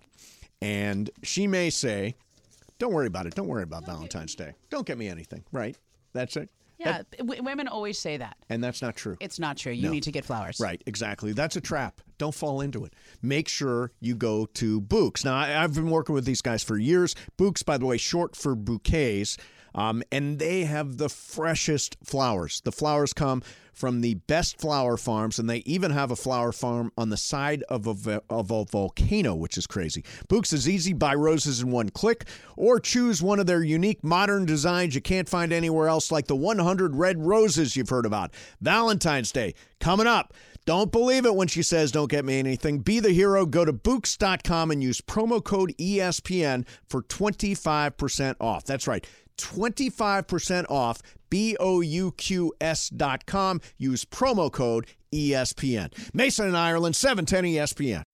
And she may say, don't worry about it. Don't worry about Valentine's Day. Don't get me anything, right? That's it.
Yeah,
That-
w- women always say that.
and that's not true.
It's not true. You
No.
need to get flowers.
Right, exactly. That's a trap. Don't fall into it. Make sure you go to Books. Now, I, I've been working with these guys for years. Books, by the way, short for bouquets, um, and they have the freshest flowers. The flowers come from the best flower farms, and they even have a flower farm on the side of a, vo- of a volcano, which is crazy. Books is easy. Buy roses in one click, or choose one of their unique modern designs you can't find anywhere else, like the one hundred red roses you've heard about. Valentine's Day coming up. Don't believe it when she says don't get me anything. Be the hero. Go to Books dot com and use promo code E S P N for twenty-five percent off. That's right, twenty-five percent off. B O U Q S dot com. Use promo code E S P N. Mason in Ireland, seven ten E S P N.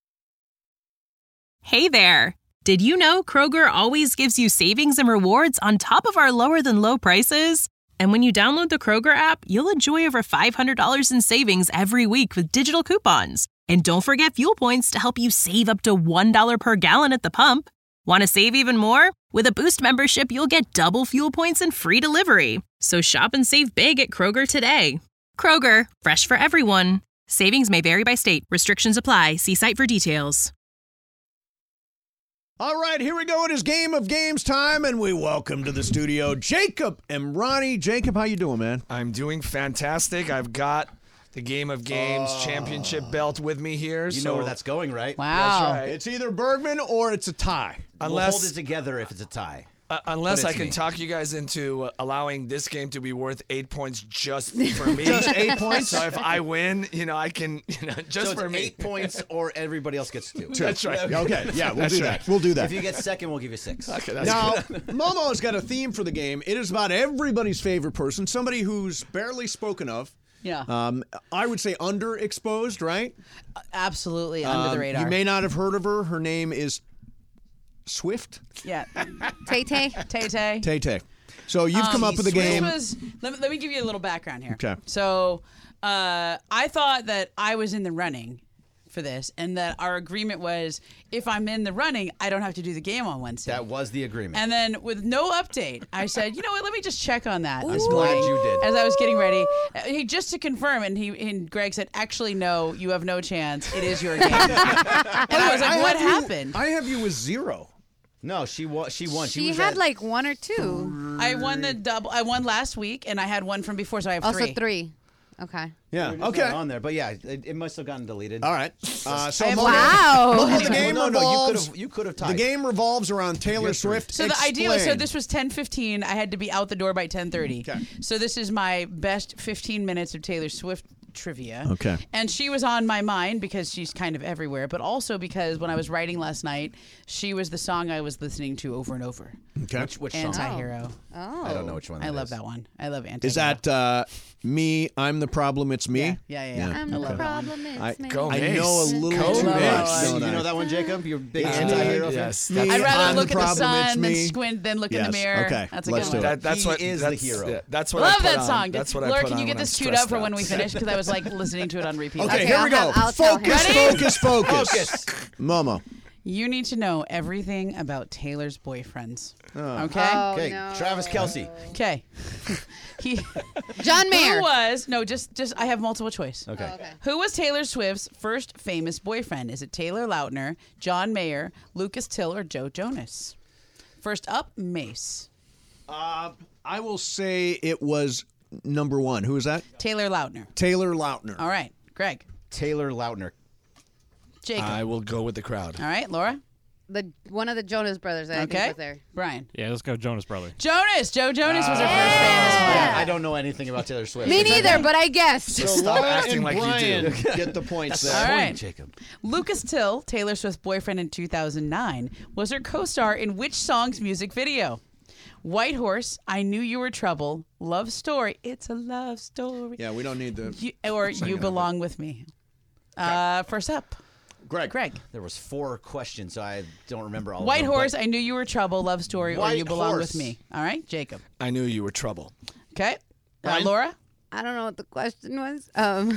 Hey there. Did you know Kroger always gives you savings and rewards on top of our lower than low prices? And when you download the Kroger app, you'll enjoy over five hundred dollars in savings every week with digital coupons. And don't forget fuel points to help you save up to one dollar per gallon at the pump. Want to save even more? With a Boost membership, you'll get double fuel points and free delivery. So shop and save big at Kroger today. Kroger, fresh for everyone. Savings may vary by state. Restrictions apply. See site for details.
All right, here we go. It is Game of Games time, and we welcome to the studio Jacob and Ronnie. Jacob, how you doing, man?
I'm doing fantastic. I've got the Game of Games championship belt with me here.
You
so
know where that's going, right?
That's right.
It's either Bergman or it's a tie.
Unless-
we'll hold it together if it's a tie.
Uh, unless
But
I
it's
can
me.
talk you guys into uh, allowing this game to be worth eight points just for me.
Just eight points?
So if I win, you know, I can, you know, just
so it's
for me.
eight points, or everybody else gets two.
That's right.
Okay, yeah, we'll
That's
do
right.
that. We'll do that.
If you get second, we'll give you six.
Okay, that's
Now,
good.
Momo's got a theme for the game. It is about everybody's favorite person, somebody who's barely spoken of.
Yeah.
Um, I would say underexposed, right?
Absolutely under
Um,
the radar.
You may not have heard of her. Her name is Swift.
Yeah.
Tay Tay.
Tay Tay.
Tay Tay. So you've come
Um,
up with a
Swift
game.
Was, let, me, let me give you a little background here.
Okay.
So uh, I thought that I was in the running for this, and that our agreement was if I'm in the running, I don't have to do the game on Wednesday.
That was the agreement.
And then with no update, I said, you know what, let me just check on that.
I'm
this
glad
morning
you did.
As I was getting ready. Uh, He just to confirm, and he and Greg said, actually, no, you have no chance. It is your game. And I was like,
I
what
have you-
happened?
I have you with zero.
No, she wa- She won. She,
She
was
had
at,
like one or two.
I won the double. I won last week, and I had one from before, so I have
Also
three.
three. Okay.
Yeah.
It's
Okay.
not on there, but yeah, it, it must have gotten deleted.
All right. Uh, so
have-
Momo,
Wow.
Momo, the game
no, no, you
revolves.
could have you could have tied.
The game revolves around Taylor
Yes, sir.
Swift.
So the idea was, so
Explain.
this was ten fifteen. I had to be out the door by ten thirty.
Okay.
So this is my best fifteen minutes of Taylor Swift trivia.
Okay.
And she was on my mind because she's kind of everywhere, but also because when I was writing last night, she was the song I was listening to over and over.
Okay.
Which, which song?
Anti-hero.
Oh.
I don't know which one.
I
that
love
is.
that one. I love anti-hero.
Is that uh, me? I'm the problem. It's me.
Yeah, yeah, yeah. yeah.
I'm
I
the
love that one.
problem. It's
I,
me.
Go
I
Mace.
know a little
Go
too much.
Mace.
don't
You
I?
know that one, Jacob? You're a big
It's
anti-hero
me.
fan?
Yes.
Me,
that's-
I'd rather
I'm
look
the
at the
problem,
sun
it's
than
me.
squint, then look in
Yes,
the mirror.
okay,
That's a
let's
good
do
one.
it.
That, that's
He
what
is the
that's,
hero.
yeah, that's what I
Love
put
that
on.
song.
That's
Did-
what I
Laura,
put
can you
on
get
when
this
I'm
queued up
stressed
for
out.
when we finish? Because I was like listening to it on repeat.
Okay,
Okay,
here
I'll
we go.
have- I'll tell him.
Focus,
Ready?
focus, focus,
Focus.
Momo.
You need to know everything about Taylor's boyfriends.
Oh.
Okay?
Oh,
Okay,
no.
Travis Kelce.
Okay. he
John Mayer.
Who was no, just just I have multiple choice.
Okay.
Oh, okay.
Who was Taylor Swift's first famous boyfriend? Is it Taylor Lautner, John Mayer, Lucas Till, or Joe Jonas? First up, Mace.
Uh, I will say it was number one. Who is that?
Taylor Lautner.
Taylor Lautner.
All right, Greg.
Taylor Lautner.
Jacob.
I will go with the crowd.
All right, Laura.
The one of the Jonas brothers. I
Okay.
think was there.
Brian.
Yeah, let's go Jonas Brothers.
Jonas. Joe Jonas was her
Yeah.
first famous one.
Yeah, I don't know anything about Taylor Swift.
Me
Is that
neither,
right?
but I guessed.
So
Stop
Laura
acting
and
like you
Brian
do.
get the points
That's
there.
All
the
right.
point, Jacob.
Lucas Till, Taylor Swift's boyfriend in two thousand nine, was her co-star in which song's music video? White Horse, I Knew You Were Trouble, Love Story, It's a Love Story,
Yeah, we don't need the.
you, or You Belong With Me. Uh, first up,
Greg.
Greg.
There was four questions, so I don't remember all of
White
them.
Horse,
but-
I Knew You Were Trouble, Love Story, or
White
You Belong
Horse.
With Me. All right, Jacob.
I knew you were trouble.
Okay. Uh,
Brian?
Laura,
I don't know what the question was. Um,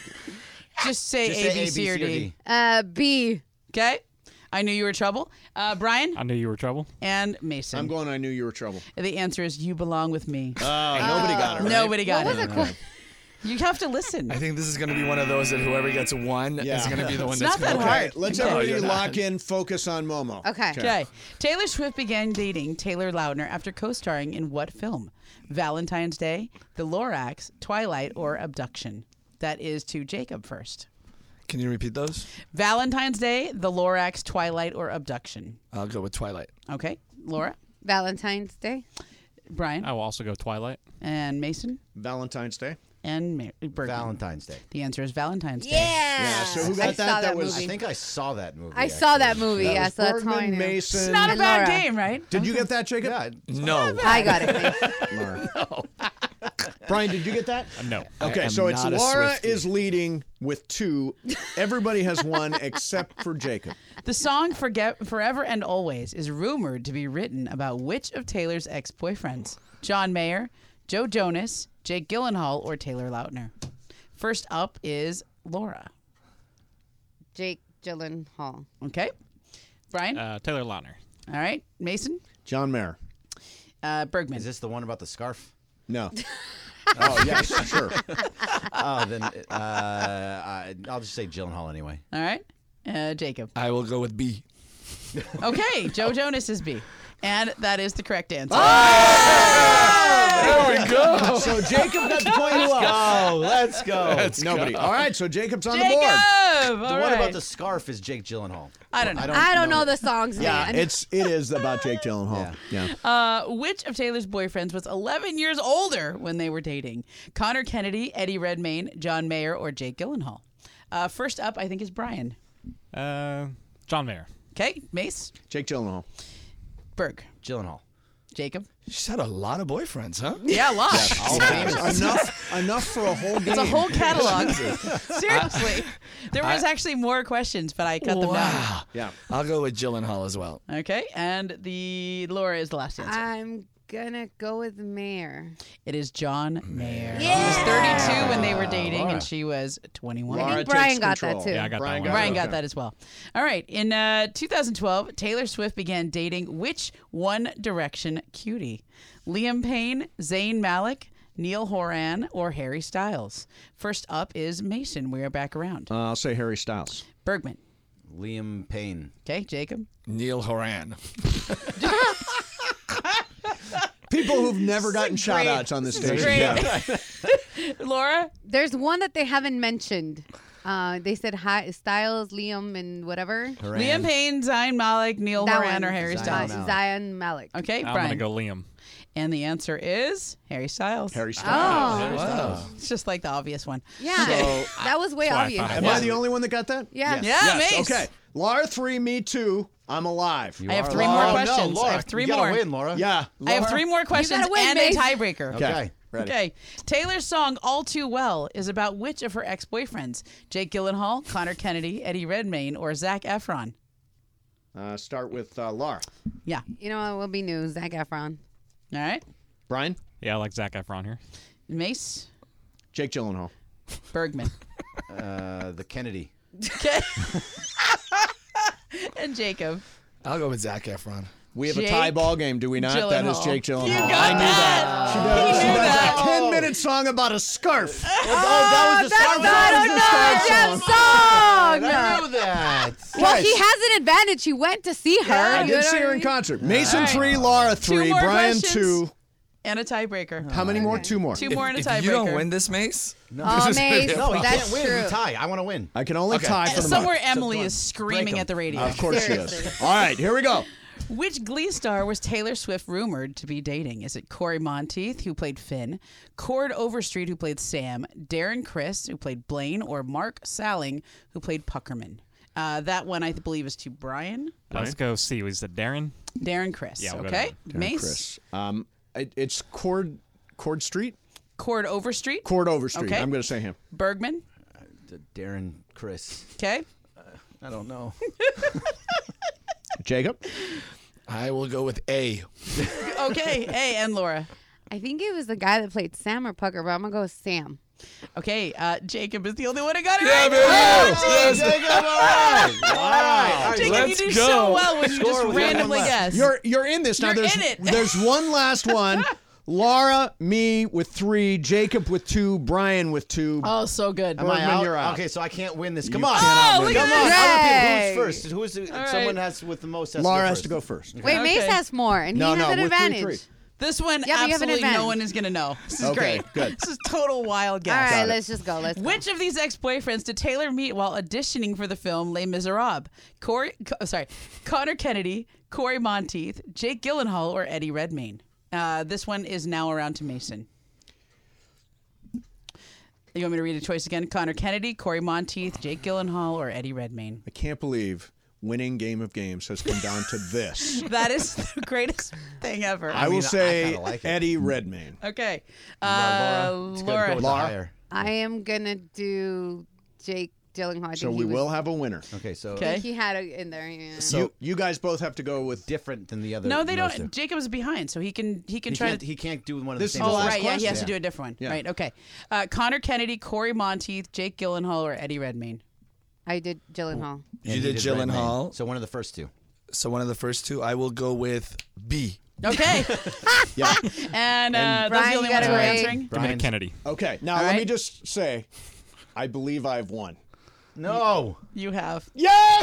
just say
Just
A,
say
B, C, or D.
uh, B.
Okay. I Knew You Were Trouble. Uh, Brian
I knew you were trouble.
and Mason.
I'm going. I knew you were trouble.
The answer is You Belong With Me.
Oh, nobody got it. Right?
Nobody got
What was
it.
it called?
You have to listen.
I think this is going to be one of those that whoever gets one
Yeah.
is going to be the one
It's
that's
not that
going
Okay,
hard.
let's
Okay.
everybody
you're not.
lock in. Focus on Momo.
Okay.
Okay. Taylor Swift began dating Taylor Lautner after co-starring in what film? Valentine's Day, The Lorax, Twilight, or Abduction? That is to Jacob first.
Can you repeat those?
Valentine's Day, The Lorax, Twilight, or Abduction?
I'll go with Twilight.
Okay. Laura,
Valentine's Day.
Brian,
I will also go Twilight.
and Mason,
Valentine's Day.
and Ma- Bergman.
Valentine's Day.
The answer is Valentine's Day.
Yeah.
Yeah, so who got
I
that?
Saw
That
that,
was-
I
movie.
think I saw that movie.
I saw that
actually.
movie.
That
Yeah,
was
so that's how I
Bergman,
knew.
Mason.
It's not a
And
bad
Laura.
game, right?
Did you get that, Jacob?
Yeah.
No.
I got it.
Laura. Brian, did you get that?
Uh, no.
Okay,
am
so it's
not a
Laura
Swiftie.
is leading with two. Everybody has one except for Jacob.
The song Forget Forever and Always is rumored to be written about which of Taylor's ex-boyfriends? John Mayer, Joe Jonas, Jake Gyllenhaal, or Taylor Lautner? First up is Laura.
Jake Gyllenhaal.
Okay. Brian?
Uh, Taylor Lautner.
All right. Mason?
John Mayer.
Uh, Bergman.
Is this the one about the scarf?
No. Oh, yes, sure.
Oh, then uh, I, I'll just say Gyllenhaal anyway.
All right. Uh, Jacob.
I will go with B.
Okay. Joe Jonas is B. And that is the correct answer.
There we go. So Jacob got the point. Who else?
Go. Let's go.
Let's
Nobody.
go.
All right, so Jacob's on
Jacob!
the board.
All
The one
right.
about the scarf is Jake Gyllenhaal.
I don't know.
I don't know the songs,
Yeah,
man.
it's it is about Jake Gyllenhaal. Yeah.
Uh, which of Taylor's boyfriends was eleven years older when they were dating? Connor Kennedy, Eddie Redmayne, John Mayer, or Jake Gyllenhaal? Uh, first up, I think, is Brian.
Uh, John Mayer.
Okay, Mace,
Jake Gyllenhaal.
Berg,
Gyllenhaal.
Jacob.
She's had a lot of boyfriends, huh?
Yeah, a lot.
All famous.
enough enough for a whole game.
It's a whole catalog. Seriously. There was
I-
actually more questions, but I cut them down.
Wow.
Yeah.
I'll go with Gyllenhaal as well.
Okay, and the Laura is the last answer.
I'm gonna go with Mayer.
It is John Mayer.
Yeah.
He was thirty-two when they were dating,
Laura.
and she was twenty-one.
I
Laura
think Brian
takes
got
control.
that too.
Yeah, I got
Brian
that
got
one.
Brian got
Okay.
that as well. All right. In uh, two thousand twelve, Taylor Swift began dating which One Direction cutie? Liam Payne, Zayn Malik, Neil Horan, or Harry Styles? First up is Mason. We are back around.
Uh, I'll say Harry Styles.
Bergman.
Liam Payne.
Okay, Jacob.
Neil Horan.
People who've never gotten
is
shout
great.
outs on this
This is
station.
great.
Yeah.
Laura?
There's one that they haven't mentioned. Uh, they said hi, Styles, Liam, and whatever.
Liam Payne, Zion Malik, Neil
That
Horan,
one.
or Harry
Zion
Styles?
Malik. Zion Malik.
Okay,
I'm
Brian.
gonna go Liam.
And the answer is Harry Styles.
Harry
Oh.
Styles.
Harry
Wow.
It's just like the obvious one.
Yeah,
So-
that was way obvious.
Am I the only one that got that?
Yeah.
Yes.
Yeah,
Yes.
Mace.
Okay. Laura three, me two. I'm alive.
I have three more questions. I have three more.
Yeah.
I have
Laura?
three more questions
gotta win,
and
Mace.
a tiebreaker.
Okay. Ready.
Okay. Taylor's song All Too Well is about which of her ex-boyfriends? Jake Gyllenhaal, Connor Kennedy, Eddie Redmayne, or Zac Efron?
Uh, start with uh, Laura.
Yeah.
You know what will be new? Zac Efron.
All right.
Brian?
Yeah, I like Zac Efron here.
Mace?
Jake Gyllenhaal.
Bergman.
Uh, the Kennedy.
Okay. And Jacob.
I'll go with Zac Efron.
We have a
Jake
tie ball game, do we not? That is
Gyllenhaal.
Jake Gyllenhaal.
You got
I knew that.
that.
She does,
He
she
knew
does
that.
a ten-minute song about a scarf.
Oh, that was the
That's
song.
not
That
a
was the
Jeff
song.
song.
I knew that.
Well,
Guys.
he has an advantage. He went to see her.
I
You
did
know
see
what
her
I
in
mean?
concert. Mason
All right.
three, Laura
Two
three,
more
Brian
questions.
two.
And a tiebreaker.
How many more? Two more.
Two more and a
If
tiebreaker.
you don't win this, Mace,
No,
Oh,
this is
Mace,
really- no, he
that's
can't win.
true.
We tie. I want to win.
I can only
Okay.
tie for the
Somewhere
month.
Emily
So go
is
on.
screaming
Break 'em.
at the radio.
Of course she is.
Seriously.
All right, here we go.
Which Glee star was Taylor Swift rumored to be dating? Is it Corey Monteith, who played Finn, Cord Overstreet, who played Sam, Darren Criss, who played Blaine, or Mark Salling, who played Puckerman? Uh, that one, I believe, is to Brian.
Let's go see. Was it Darren?
Darren Criss.
Yeah, we'll go
okay.
Darren
Mace.
Criss. Um, it, it's Cord, Cord Street?
Cord Overstreet.
Cord Overstreet.
Okay.
I'm going to say him.
Bergman.
The Darren Chris.
Okay.
I don't know.
Jacob?
I will go with A.
Okay. Hey, and Laura.
I think it was the guy that played Sam or Pucker, but I'm gonna go with Sam.
Okay. Uh, Jacob is the only one who got it
Yeah,
right.
baby. Yes.
Jacob, all right. All right.
Jacob,
Let's
you do
go.
so well when you
Score
just
with one
randomly
left.
guess.
You're you're in this now.
You're
there's
in it.
there's one last one. Laura, me with three, Jacob with two, Brian with two.
Oh, so good.
Am I
Bergman,
out?
you're out.
Okay, so I can't win this.
You
Come on.
cannot
Oh,
win
look
this.
at
Come on.
this.
I'll
Yay.
pick who's first. Who's the,
All
someone
right.
has with the most has
Laura
to go
has
first.
to go first.
Wait,
Okay.
Mace has more, and
No,
he
no,
has an
we're three,
advantage.
three.
This one,
Yeah, but you have an
absolutely no
advantage.
one is going to know. This is
Okay,
great.
good.
This is total wild guess.
All right,
Got it.
let's just go. Let's go.
Which of these ex-boyfriends did Taylor meet while auditioning for the film Les Miserables? Corey, Co- sorry, Connor Kennedy, Corey Monteith, Jake Gyllenhaal, or Eddie Redmayne? Uh, this one is now around to Mason. You want me to read a choice again? Connor Kennedy, Corey Monteith, Jake Gyllenhaal, or Eddie Redmayne?
I can't believe winning Game of Games has come down to this.
That is the greatest thing ever.
I, will
mean, I
say
kinda like it.
Eddie Redmayne.
Okay.
Laura,
Uh,
it's gotta
Laura.
go with the
Laura.
higher.
I am gonna do Jake Gyllenhaal. I think
So
he
we
was,
will have a winner.
Okay, so
I
Okay.
think he had it in there. Yeah.
So you, you guys both have to go with.
different than the other.
No, they
those
don't.
two.
Jacob is behind, so he can he can
He
try
can't,
to.
he can't do one of
This
the
is
same.
the
Oh,
last
right. Yeah, he has to
question.
do a different one.
Yeah.
Right. Okay. Uh, Connor Kennedy, Corey Monteith, Jake Gyllenhaal, or Eddie Redmayne?
I did Gyllenhaal.
You
And he
did
Redmayne.
Gyllenhaal.
So one of the first two.
So one of the first two, I will go with B.
Okay.
Yeah.
And, uh,
And-
those are
Brian,
the only
you
ones
got
who are
it right.
answering.
Give me to
Brian's-
Kennedy.
Okay. Now
All
let me
right.
just say, I believe I've won.
No.
You have.
Yes!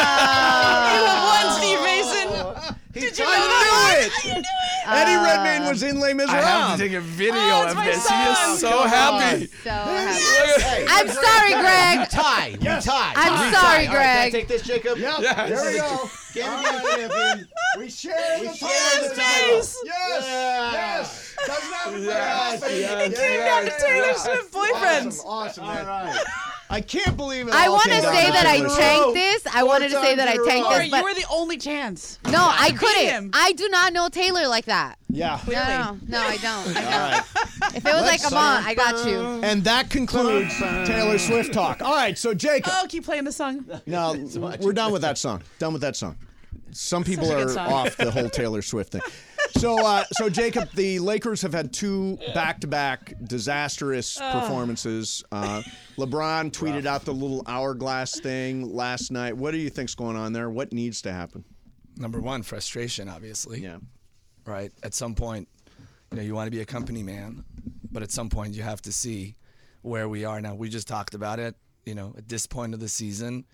You have won, Steve Mason. Did you know that?
I knew it.
You knew it.
Eddie Redmayne was in Les
I
Miserables.
have to take a video
Oh, it's
of
my
this. He
son.
is so
Come
happy.
So happy.
Hey,
I'm sorry, Greg.
We tie.
Yes.
We tie.
I'm
We
sorry,
tie. All right, can I
Greg.
take this, Jacob?
Yep.
Yes.
There we go.
Game
All
of
right,
Games champion.
We share the
share
title.
the title.
Yes. Yes. Doesn't happen very
Yes,
often.
yes,
It came down to
yes,
Taylor
yes.
Swift boyfriends.
Awesome. Awesome. All right. I can't believe it.
I
all
want to
came down
say
to
that I
Taylor Swift.
tanked this. I wanted to say that I
times in a
tanked
row.
Laura,
this,
you
but
were the only chance.
no, I
beat
couldn't.
him.
I do not know Taylor like that.
Yeah.
No, no, no, I don't. I don't.
All right.
If it was
Let's
like, come on, I got you.
And that concludes Taylor Swift talk. All right, so Jacob.
Oh, keep playing the song.
No, we're done with that song. Done with that song. Some people
Such a good
are
song.
off the whole Taylor Swift thing. So, uh, so Jacob, the Lakers have had two back-to-back disastrous performances. Uh, LeBron tweeted out the little hourglass thing last night. What do you think's going on there? What needs to happen?
Number one, frustration, obviously.
Yeah.
Right. At some point, you know, you want to be a company man, but at some point you have to see where we are now. We just talked about it. You know, at this point of the season,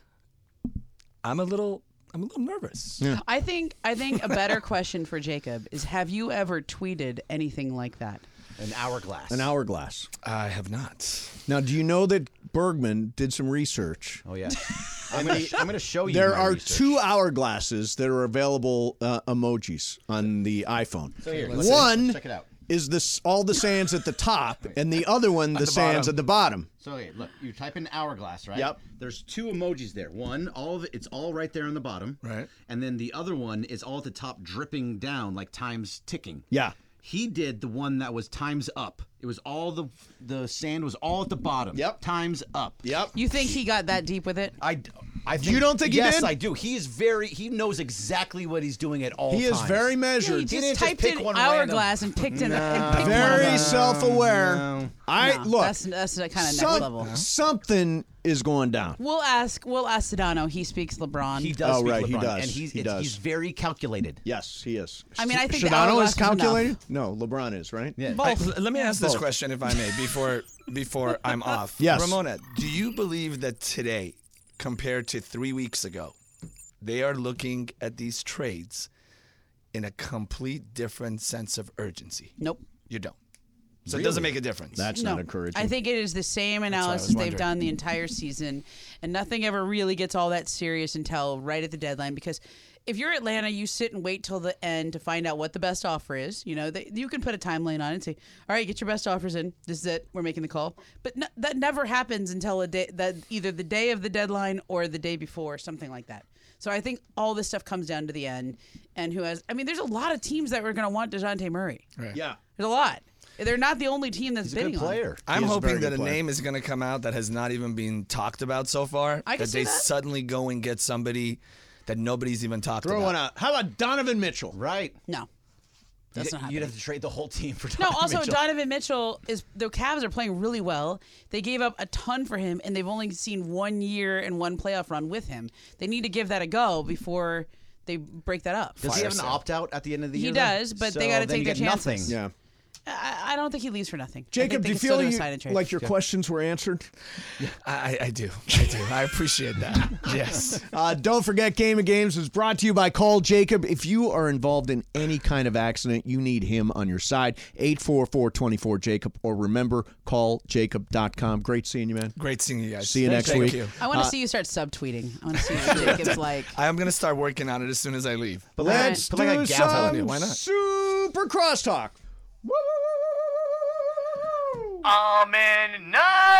I'm a little, I'm a little nervous.
I think I think a better question for Jacob is: have you ever tweeted anything like that?
An hourglass.
An hourglass.
I have not.
Now, do you know that Bergman did some research?
Oh, yeah. I'm going to I'm gonna show you
There
my
are
research.
two hourglasses that are available uh, emojis on the iPhone.
So here, let's see.
One
Let's check it out.
is this all the sands at the top, and the other one, the,
the
sands
bottom.
at the bottom.
So okay, look, you type in hourglass, right?
Yep.
There's two emojis there. One, all of it, it's all right there on the bottom.
Right.
And then the other one is all at the top, dripping down like time's ticking.
Yeah.
He did the one that was times up. It was all the the sand was all at the bottom.
Yep.
Times up.
Yep.
You think he got that deep with it?
I, I think,
You don't think he
yes,
did?
I do. He is very. He knows exactly what he's doing at all
He
times.
is very
Yeah,
measured.
he
He
just
didn't just
typed
pick
in
one
hourglass
random-
and picked it.
No.
And picked
Very
one.
self-aware.
No.
I
No,
look.
That's that's kind of next
some-
level.
Something is going down.
We'll ask. We'll ask Sedano. He speaks LeBron.
He does.
Oh,
speak
right, he
LeBron,
does.
And he's
He
it's-
does.
he's very calculated.
Yes, he is.
I mean, I think the
Shadano
hourglass
is
is enough.
calculated. No, LeBron is right.
Yeah.
I-
Both.
let me ask this
Both.
question, if I may, before before I'm off.
Yes.
Ramona, do you believe that today, compared to three weeks ago, they are looking at these trades in a complete different sense of urgency?
Nope.
You don't. So it doesn't make a difference.
That's
No,
not encouraging.
I think it is the same
what I
analysis
was
they've
wondering.
done the entire season, and nothing ever really gets all that serious until right at the deadline. Because if you're Atlanta, you sit and wait till the end to find out what the best offer is. You know, they, you can put a timeline on it and say, "All right, get your best offers in. This is it. We're making the call." But no, that never happens until a day that either the day of the deadline or the day before, something like that. So I think all this stuff comes down to the end, and who has? I mean, there's a lot of teams that are going to want DeJounte Murray.
Right.
Yeah.
There's a lot. They're not the only team that's
He's a
bidding
good player.
on.
I'm
He is a
hoping
very
that
good
a
player.
name is going to come out that has not even been talked about so far.
I can
that
see
they
that.
suddenly go and get somebody that nobody's even talked
Throw
about.
one out. How about Donovan Mitchell?
Right.
No. That's
You'd,
not happening.
you'd have to trade the whole team for
No,
Donovan
also
Mitchell.
Donovan Mitchell is the Cavs are playing really well. They gave up a ton for him, and they've only seen one year and one playoff run with him. They need to give that a go before they break that up.
Does he have an opt out at the end of the
He
year?
does, but they gotta
then
take
you
their
get
chances.
Nothing.
Yeah.
I, I don't think he leaves for nothing. I
Jacob,
think
do
they
you
can still
feel
do a
you,
sign and trade.
like your questions were answered?
I, I, I do. I do. I appreciate that. Yes.
Uh, don't forget, Game of Games is brought to you by Call Jacob. If you are involved in any kind of accident, you need him on your side. eight four four, two four, Jacob, or remember, call jacob dot com. Great seeing you, man.
Great seeing you guys.
See you
Thank
next week.
you.
I want to
Uh,
see you start subtweeting. I want to see what Jacob's like.
I'm going to start working on it as soon as I leave.
But let's
Put like a
do
gavel on
some
you. Why not?
super crosstalk.
Almond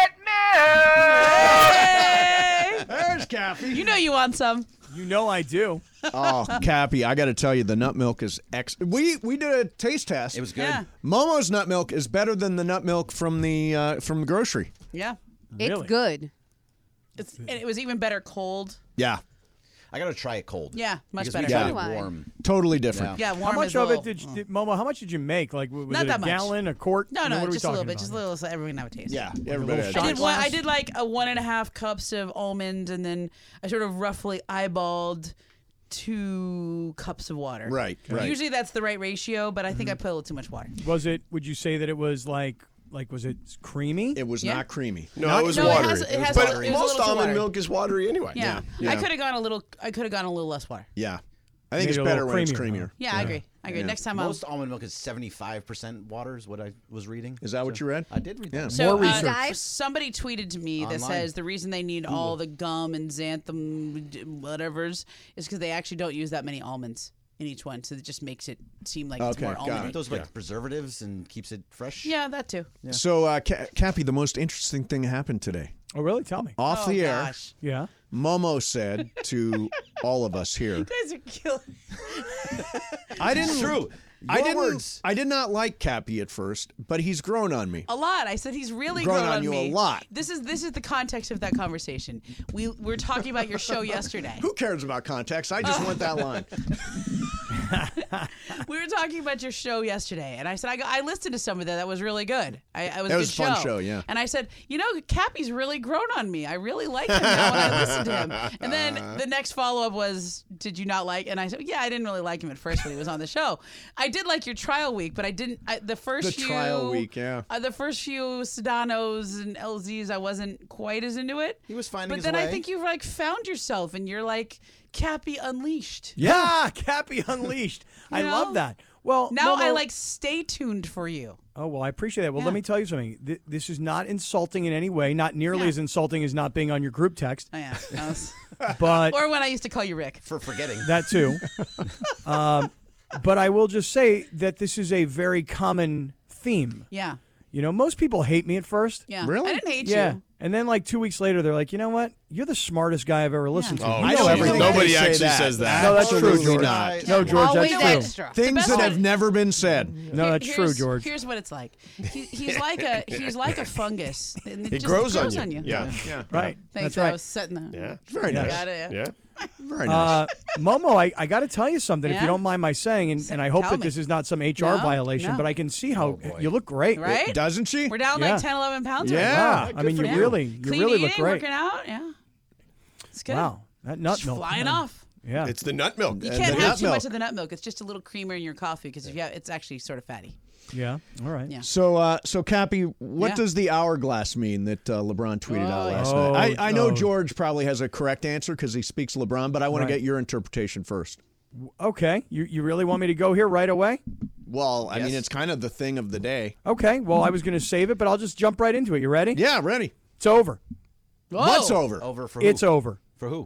nutmeg.
There's Cappy.
You know you want some.
You know I do.
Oh, Cappy, I got to tell you, the nut milk is ex. We we did a taste test.
It was good.
Yeah.
Momo's nut milk is better than the nut milk from the uh, from the grocery.
Yeah.
It's
Really?
good.
It's, and it was even better cold.
Yeah,
I got to try it cold.
Yeah, much
because
better.
we tried
Yeah.
it warm.
totally different.
Yeah, warm
How much
is a
of
little,
it did, you, did Momo? How much did you make? Like, was
Not
it
that
a
much.
gallon, a quart?
No,
I mean,
no,
what are we
just a little
talking
bit,
about
just a
here?
little, so everyone can have a taste.
Yeah,
a
everybody.
little
has
I
it.
did one. I did like a one and a half cups of almond, and then I sort of roughly eyeballed two cups of water.
Right, right.
Usually that's the right ratio, but I think
Mm-hmm.
I put a little too much water.
Was it? Would you say that it was like, like, was it creamy?
It was
Yeah.
not creamy.
No, it was
No, it
watery.
has- it has
but
a- it was a
most
little too
almond
watery.
milk is watery anyway.
Yeah,
Yeah.
I could have gone a little. I could have gone a little less water.
Yeah, I think
Made
it's
it a
better
little
when it's
creamier,
creamier.
Yeah, I agree. I agree.
Yeah.
Next time I'll.
Most almond milk is seventy-five percent water is what I was reading.
Is that what you read?
I did read
Yeah.
that.
So
More
uh,
research.
somebody tweeted to me that
Online.
says the reason they need all the gum and xanthan whatevers is because they actually don't use that many almonds in each one, so it just makes it seem like it's
Okay,
more
got
almondy.
Aren't those like preservatives and keeps it fresh?
Yeah, that too.
So, uh, Ca- Cappy, the most interesting thing happened today.
Oh, really? Tell me.
Off
Oh,
the air,
gosh.
Yeah.
Momo said to all of us here,
You guys are killing.
I didn't.
True.
I
Your
didn't.
words.
I did not like Cappy at first, but he's grown on me.
A lot. I said he's really
Grown
grown,
on
on
you
me.
a lot.
This is this is the context of that conversation. We we're talking about your show yesterday.
Who cares about context? I just want that line.
We were talking about your show yesterday, and I said I, got, I listened to some of that. That was really good. I, I was
That
a
was
good
a fun show, yeah.
And I said, you know, Cappy's really grown on me. I really like him now when I listen to him. And then the next follow up was, did you not like? And I said, yeah, I didn't really like him at first when he was on the show. I did like your trial week, but I didn't. I, the first
The
few
trial week, yeah.
Uh, the first few Sedanos and L Zs, I wasn't quite as into it.
He was finding
But
his
then
way.
I think you've like found yourself, and you're like Cappy Unleashed.
Yeah, Cappy Unleashed. I
You know?
love that. Well,
now I
Momo-
like stay tuned for you.
Oh, well, I appreciate that. Well,
Yeah.
let me tell you something. Th- this is not insulting in any way, not nearly as insulting as not being on your group text.
Oh, yeah. That was-
But
or when I used to call you Rick.
For forgetting.
that too. um, but I will just say that this is a very common theme.
Yeah.
You know, most people hate me at first.
Yeah. I didn't hate
Yeah.
you.
And then like two weeks later, they're like, you know what? You're the smartest guy I've ever listened to.
Oh,
You
I
know
don't
everything.
think Nobody they say actually that. says that.
No, that's true,
Absolutely
George.
not.
No, George,
Always
that's true.
extra.
Things
best
that
one-
have never been said.
No, that's
Here's-
true, George.
Here's what it's like. He, he's like a he's like a fungus. And it
It
just
grows on
grows
you.
on you.
Yeah. Yeah.
Right.
Thanks.
That's
I
right.
was setting the.
Yeah.
Very
Yeah.
nice.
Got it.
Yeah.
Very nice.
Uh, Momo, I, I got to tell you something, if
Yeah?
you don't mind my saying, and, and I hope
Tell
that
me.
this is not some H R
No,
violation,
no.
but I can see how you look great.
Right?
Doesn't she?
We're down
Yeah.
like ten, eleven pounds.
Yeah.
Right now.
I mean,
Good
you
for
really,
him.
you
Clean
really
eating,
look great.
Working out. Yeah. It's good.
Wow. That nut
It's
milk.
flying
man.
off.
Yeah.
It's the nut milk.
You
And
can't
the
have
nut
too
milk.
much of the nut milk. It's just a little creamer in your coffee because if you have, it's actually sort of fatty.
Yeah. All right.
Yeah.
So, uh, so Cappy, what
Yeah.
does the hourglass mean that uh, LeBron tweeted out
Oh,
last
yeah.
night? I, I know
Oh, oh.
George probably has a correct answer because he speaks LeBron, but I want
Right.
to get your interpretation first.
Okay. You, you really want me to go here right away?
Well, I mean,
Yes.
it's kind of the thing of the day.
Okay. Well, I was going to save it, but I'll just jump right into it. You ready?
Yeah, ready.
It's over.
Whoa.
What's over?
Over for who?
It's over.
For who?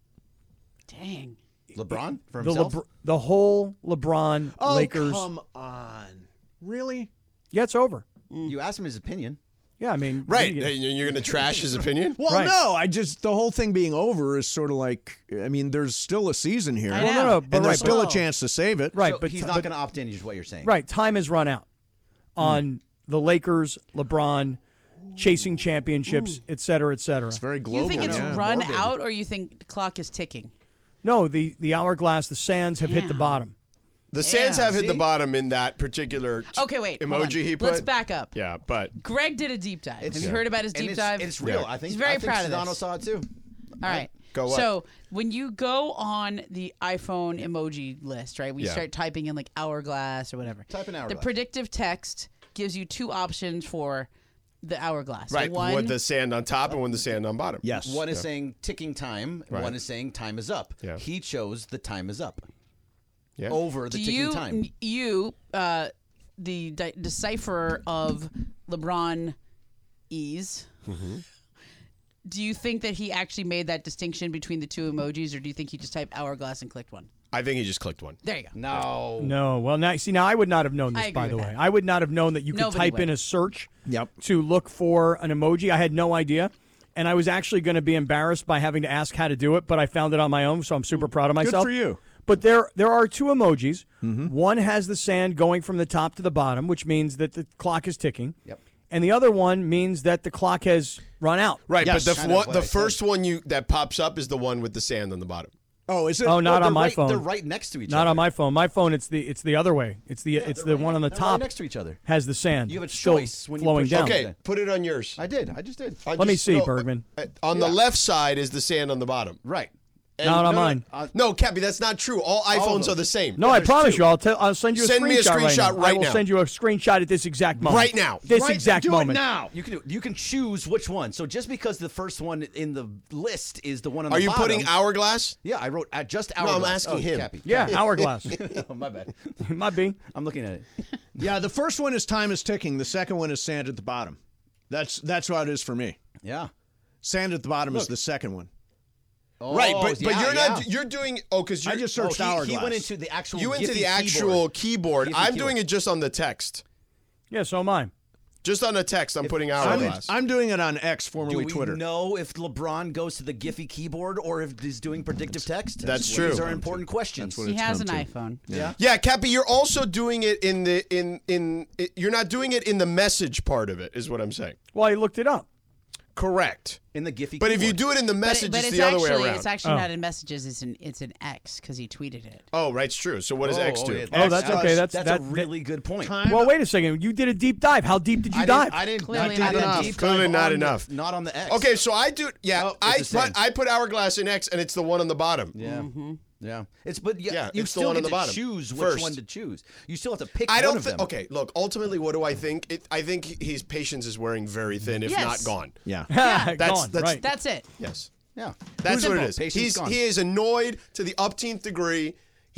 Dang.
LeBron? For
The,
himself?
Lebr- the whole LeBron
Oh,
Lakers.
come on. Really?
Yeah, it's over.
You asked him his opinion.
Yeah, I mean,
Right.
you-
You're going to trash his opinion?
Well,
Right.
no, I just, the whole thing being over is sort of like, I mean, there's still a season here.
I
Well, no,
know.
no, but
And there's
right,
still
but-
a chance to save it.
right,
So
but
he's
t-
not
but-
going to opt in, is what you're saying.
Right, time has run out on the Lakers, LeBron, chasing championships, et cetera, et cetera.
It's very global.
You think it's
yeah.
run
morbid.
out, or you think the clock is ticking?
No, the, the hourglass, the sands have hit the
Damn.
bottom.
The Sands
Yeah,
have hit the
see?
botut in that particular t-
Okay, wait. hold
emoji
on.
he put.
Let's back up.
Yeah, but
Greg did a deep dive.
It's-
Have you heard about his
And
deep
it's,
dive?
It's real.
Yeah.
I think
He's very
I think
proud of
Sedano
this.
saw it too.
All right.
Go what?
So when you go on the iPhone emoji list, right, when you
Yeah.
start typing in like hourglass or whatever,
Type in
the
hourglass.
predictive text gives you two options for the hourglass.
right,
One,
with the sand on top and with the sand on bottom.
Yes.
One is saying ticking time, and
Right.
one is saying time is up.
Yeah.
He chose the time is up
Yeah.
over the
do
ticking
you,
time.
you, uh, the de- decipherer of LeBron ease,
Mm-hmm.
do you think that he actually made that distinction between the two emojis, or do you think he just typed hourglass and clicked one?
I think he just clicked one.
There you go.
No.
No, well, now see, now I would not have known
I
this.
agree
By the
with
way,
that.
I would not have known that you could
Nobody
type in
would.
a search
Yep.
to look for an emoji. I had no idea, and I was actually going to be embarrassed by having to ask how to do it, but I found it on my own, so I'm super proud of myself.
for you.
But there, there are two emojis. One has the sand going from the top to the bottom, which means that the clock is ticking.
Yep.
And the other one means that the clock has run out.
Right,
Yes.
but the,
Kind of
one,
what
the
I said.
first one you that pops up is the one with the sand on the bottom.
Oh, is it?
Oh, not
they're
on my
right-
phone.
They're right next to each
Not
other.
on my phone. My phone, it's the it's the other way. It's the it's the
they're
one on the
right- they're
top
right next to each other.
has the sand.
You have a
still
choice when you
flowing
push
down.
Okay, put it on yours.
I did. I just did.
I
Let me
just-
see,
no,
Bergman.
uh, On the
Yeah.
left side is the sand on the bottom.
Right.
And
Not on
no,
mine.
No, no, Cappy, that's not true. All iPhones
them.
are the same.
No, I
There's
promise
two.
you, I'll tell. I'll send you a
Send
screenshot,
me a
right
screenshot
now.
right
I will
now.
send you a screenshot at this exact moment.
Right now.
This
Right,
exact
do
moment.
it now.
You can you can choose which one. So just because the first one in the list is the one on
Are
the
you
bottom.
putting hourglass?
Yeah, I wrote uh, just
No, I'm
hourglass.
asking
Oh,
him.
Cappy.
Yeah, hourglass.
Oh, my bad.
Might be.
I'm looking at it.
Yeah, the first one is time is ticking. The second one is sand at the bottom. That's that's what it is for me.
Yeah.
Sand at the bottom is
Look.
the second one.
Oh,
right, but, but
yeah,
you're not.
yeah.
You're doing. Oh, because
I just searched
Oh, he,
hourglass.
he went into the actual.
you into
Giphy
the actual
keyboard.
keyboard.
Giphy
I'm
keyboard.
doing it just on the text.
Yeah, so am I.
Just on the text, I'm putting
I'm,
hourglass.
I'm doing it on X,
Do
formerly
we
Twitter.
know if LeBron goes to the Giphy keyboard or if he's doing predictive text?
That's
These
true.
are important questions.
That's what
He
it's
has an
come to.
iPhone.
Yeah.
Yeah, Cappy, you're also doing it in the in in. It, you're not doing it in the message part of it, is what I'm saying.
Well, I looked it up.
Correct.
In the Giphy
But if you
keyboard.
do it in the
But,
message,
it, but
it's
it's,
the other
actually
way around.
it's actually
Oh.
not in messages. It's an it's an X because he tweeted it.
Oh, right, it's true. So what does
Oh,
X
oh,
do?
yeah,
Oh, that's okay. That's
That's
that,
a really good point.
Time-
Well, wait a second. You did a deep dive. How deep did you
I
dive?
didn't, I didn't,
Clearly
I did
not
a
enough.
deep
Clearly
dive
not
on the-
enough.
not on the X.
Okay, so I do. Yeah,
Oh, it's
I
the same.
put I put hourglass in X, and it's the one on the bottom.
Yeah. Yeah. It's but yeah,
Yeah,
you
it's the
still
one
get
on the
to
bottom.
choose which
First.
one to choose. You still have to pick
I
one
don't
of
think.
them.
Okay, look. Ultimately, what do I think? It, I think his patience is wearing very thin, if
Yes.
not gone.
Yeah.
Yeah,
That's-
gone.
that's-
right.
That's it.
Yes,
Yeah.
that's what
Simple.
it is.
Patience
He's
gone.
he is annoyed to the upteenth degree.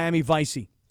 Miami Vicey.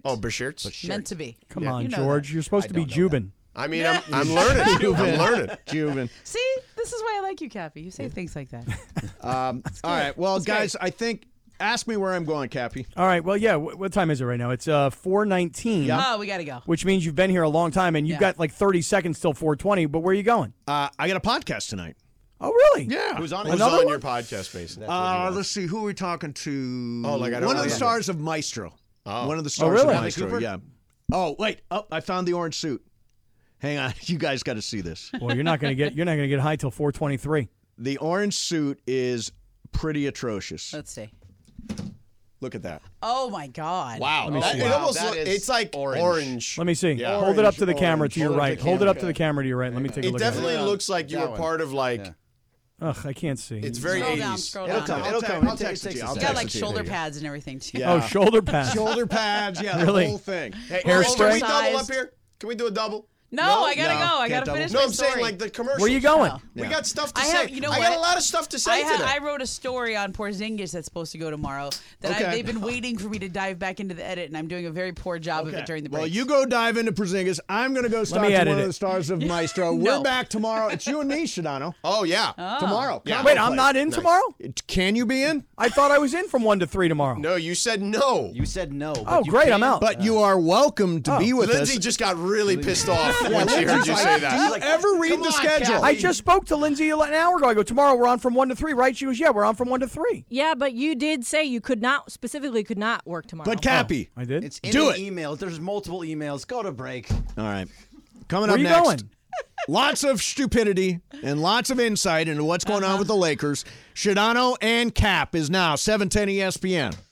Oh, Beschert.
Meant to be.
Come
Yeah.
on,
You know
George.
that.
You're supposed to be Jubin.
I mean, I'm, I'm learning. I'm learning.
Jubin.
See, this is why I like you, Cappy. You say things like that.
Um, all right. Well,
That's
guys,
great.
I think ask me where I'm going, Cappy.
All right. Well, yeah. What, what time is it right now? It's uh four nineteen.
Oh, we got to go.
Which means you've been here a long time, and you've
Yeah.
got like thirty seconds till four twenty. But where are you going?
Uh, I got a podcast tonight.
Oh, really?
Yeah.
Who's on,
Who's
who's
on
on
one?
your podcast, Mason?
Uh, let's see. Who are we talking to?
Oh, like I don't
One
know
of the
yet.
stars of Maestro.
Oh.
One of the
Oh,
stars
really?
of
Bradley
Maestro.
Cooper?
Yeah. Oh, wait. Oh, I found the orange suit. Hang on. You guys got to see this.
Well, you're not going to get you're not going to get high till four twenty-three.
The orange suit is pretty atrocious.
Let's see.
Look at that.
Oh my God!
Wow.
Let me
That-
see.
it
Wow,
almost
that
look,
is
it's like
orange.
orange.
Let me see.
Yeah.
Hold it up
Orange,
to the camera
orange.
to your
Hold it up
right.
to
Hold it up
camera.
to the camera to your right. Let me take a
It
look
definitely
at it.
looks like you
That
were
one.
part of like.
Yeah.
Ugh, I can't see.
It's very
Scroll down,
eighties.
scroll
It'll
down.
come.
I'll
It'll
te-
come.
I'll
It takes-
text it
it
to you.
takes
I'll
a
You got
text
like
it to you.
shoulder
Here.
pads and everything too.
Yeah.
Oh, shoulder pads.
Shoulder pads. Yeah,
Really?
the whole thing.
Hey,
Hair
Aaron, can we
spray?
double up here? Can we do a double?
No, I gotta
No,
go. I
can't
gotta
double.
finish
No,
my
I'm
story.
saying like the commercials.
Where you going?
We
Yeah.
got stuff to
I
say.
have- you know
I
what?
got a lot of stuff to say
I, ha-
today.
I wrote a story on Porzingis that's supposed to go tomorrow. That
Okay.
I, they've been waiting for me to dive back into the edit, and I'm doing a very poor job of it during the break.
Well, you go dive into Porzingis. I'm going to go talk
me
to
edit
one
it.
of the stars of Maestro.
No.
We're back tomorrow. It's you and me, Shadano.
oh yeah.
Tomorrow.
Yeah.
Wait, I'm not in tomorrow?
It- Can you be in?
I thought I was in from one to three tomorrow.
No, you said no.
You said no. but
Oh,
you
great,
can-
I'm out.
But you are welcome to
Oh.
be with
Lindsay
us.
just got really pissed off when she heard
Lindsay's
you
like,
say
Do
that.
you ever read
come
the
on,
schedule?
Kat.
I just spoke to Lindsay an hour ago. I go, tomorrow we're on from one to three, right? She goes, yeah, we're on from one to three.
Yeah, but you did say you could not, specifically could not work tomorrow.
But Cappy.
I did?
It's in
Do
an
it.
email. There's multiple emails. Go to break.
All right. Coming
Where
up
you
next.
going?
Lots of stupidity and lots of insight into what's going on with the Lakers. Shadano and Cap is now seven ten E S P N.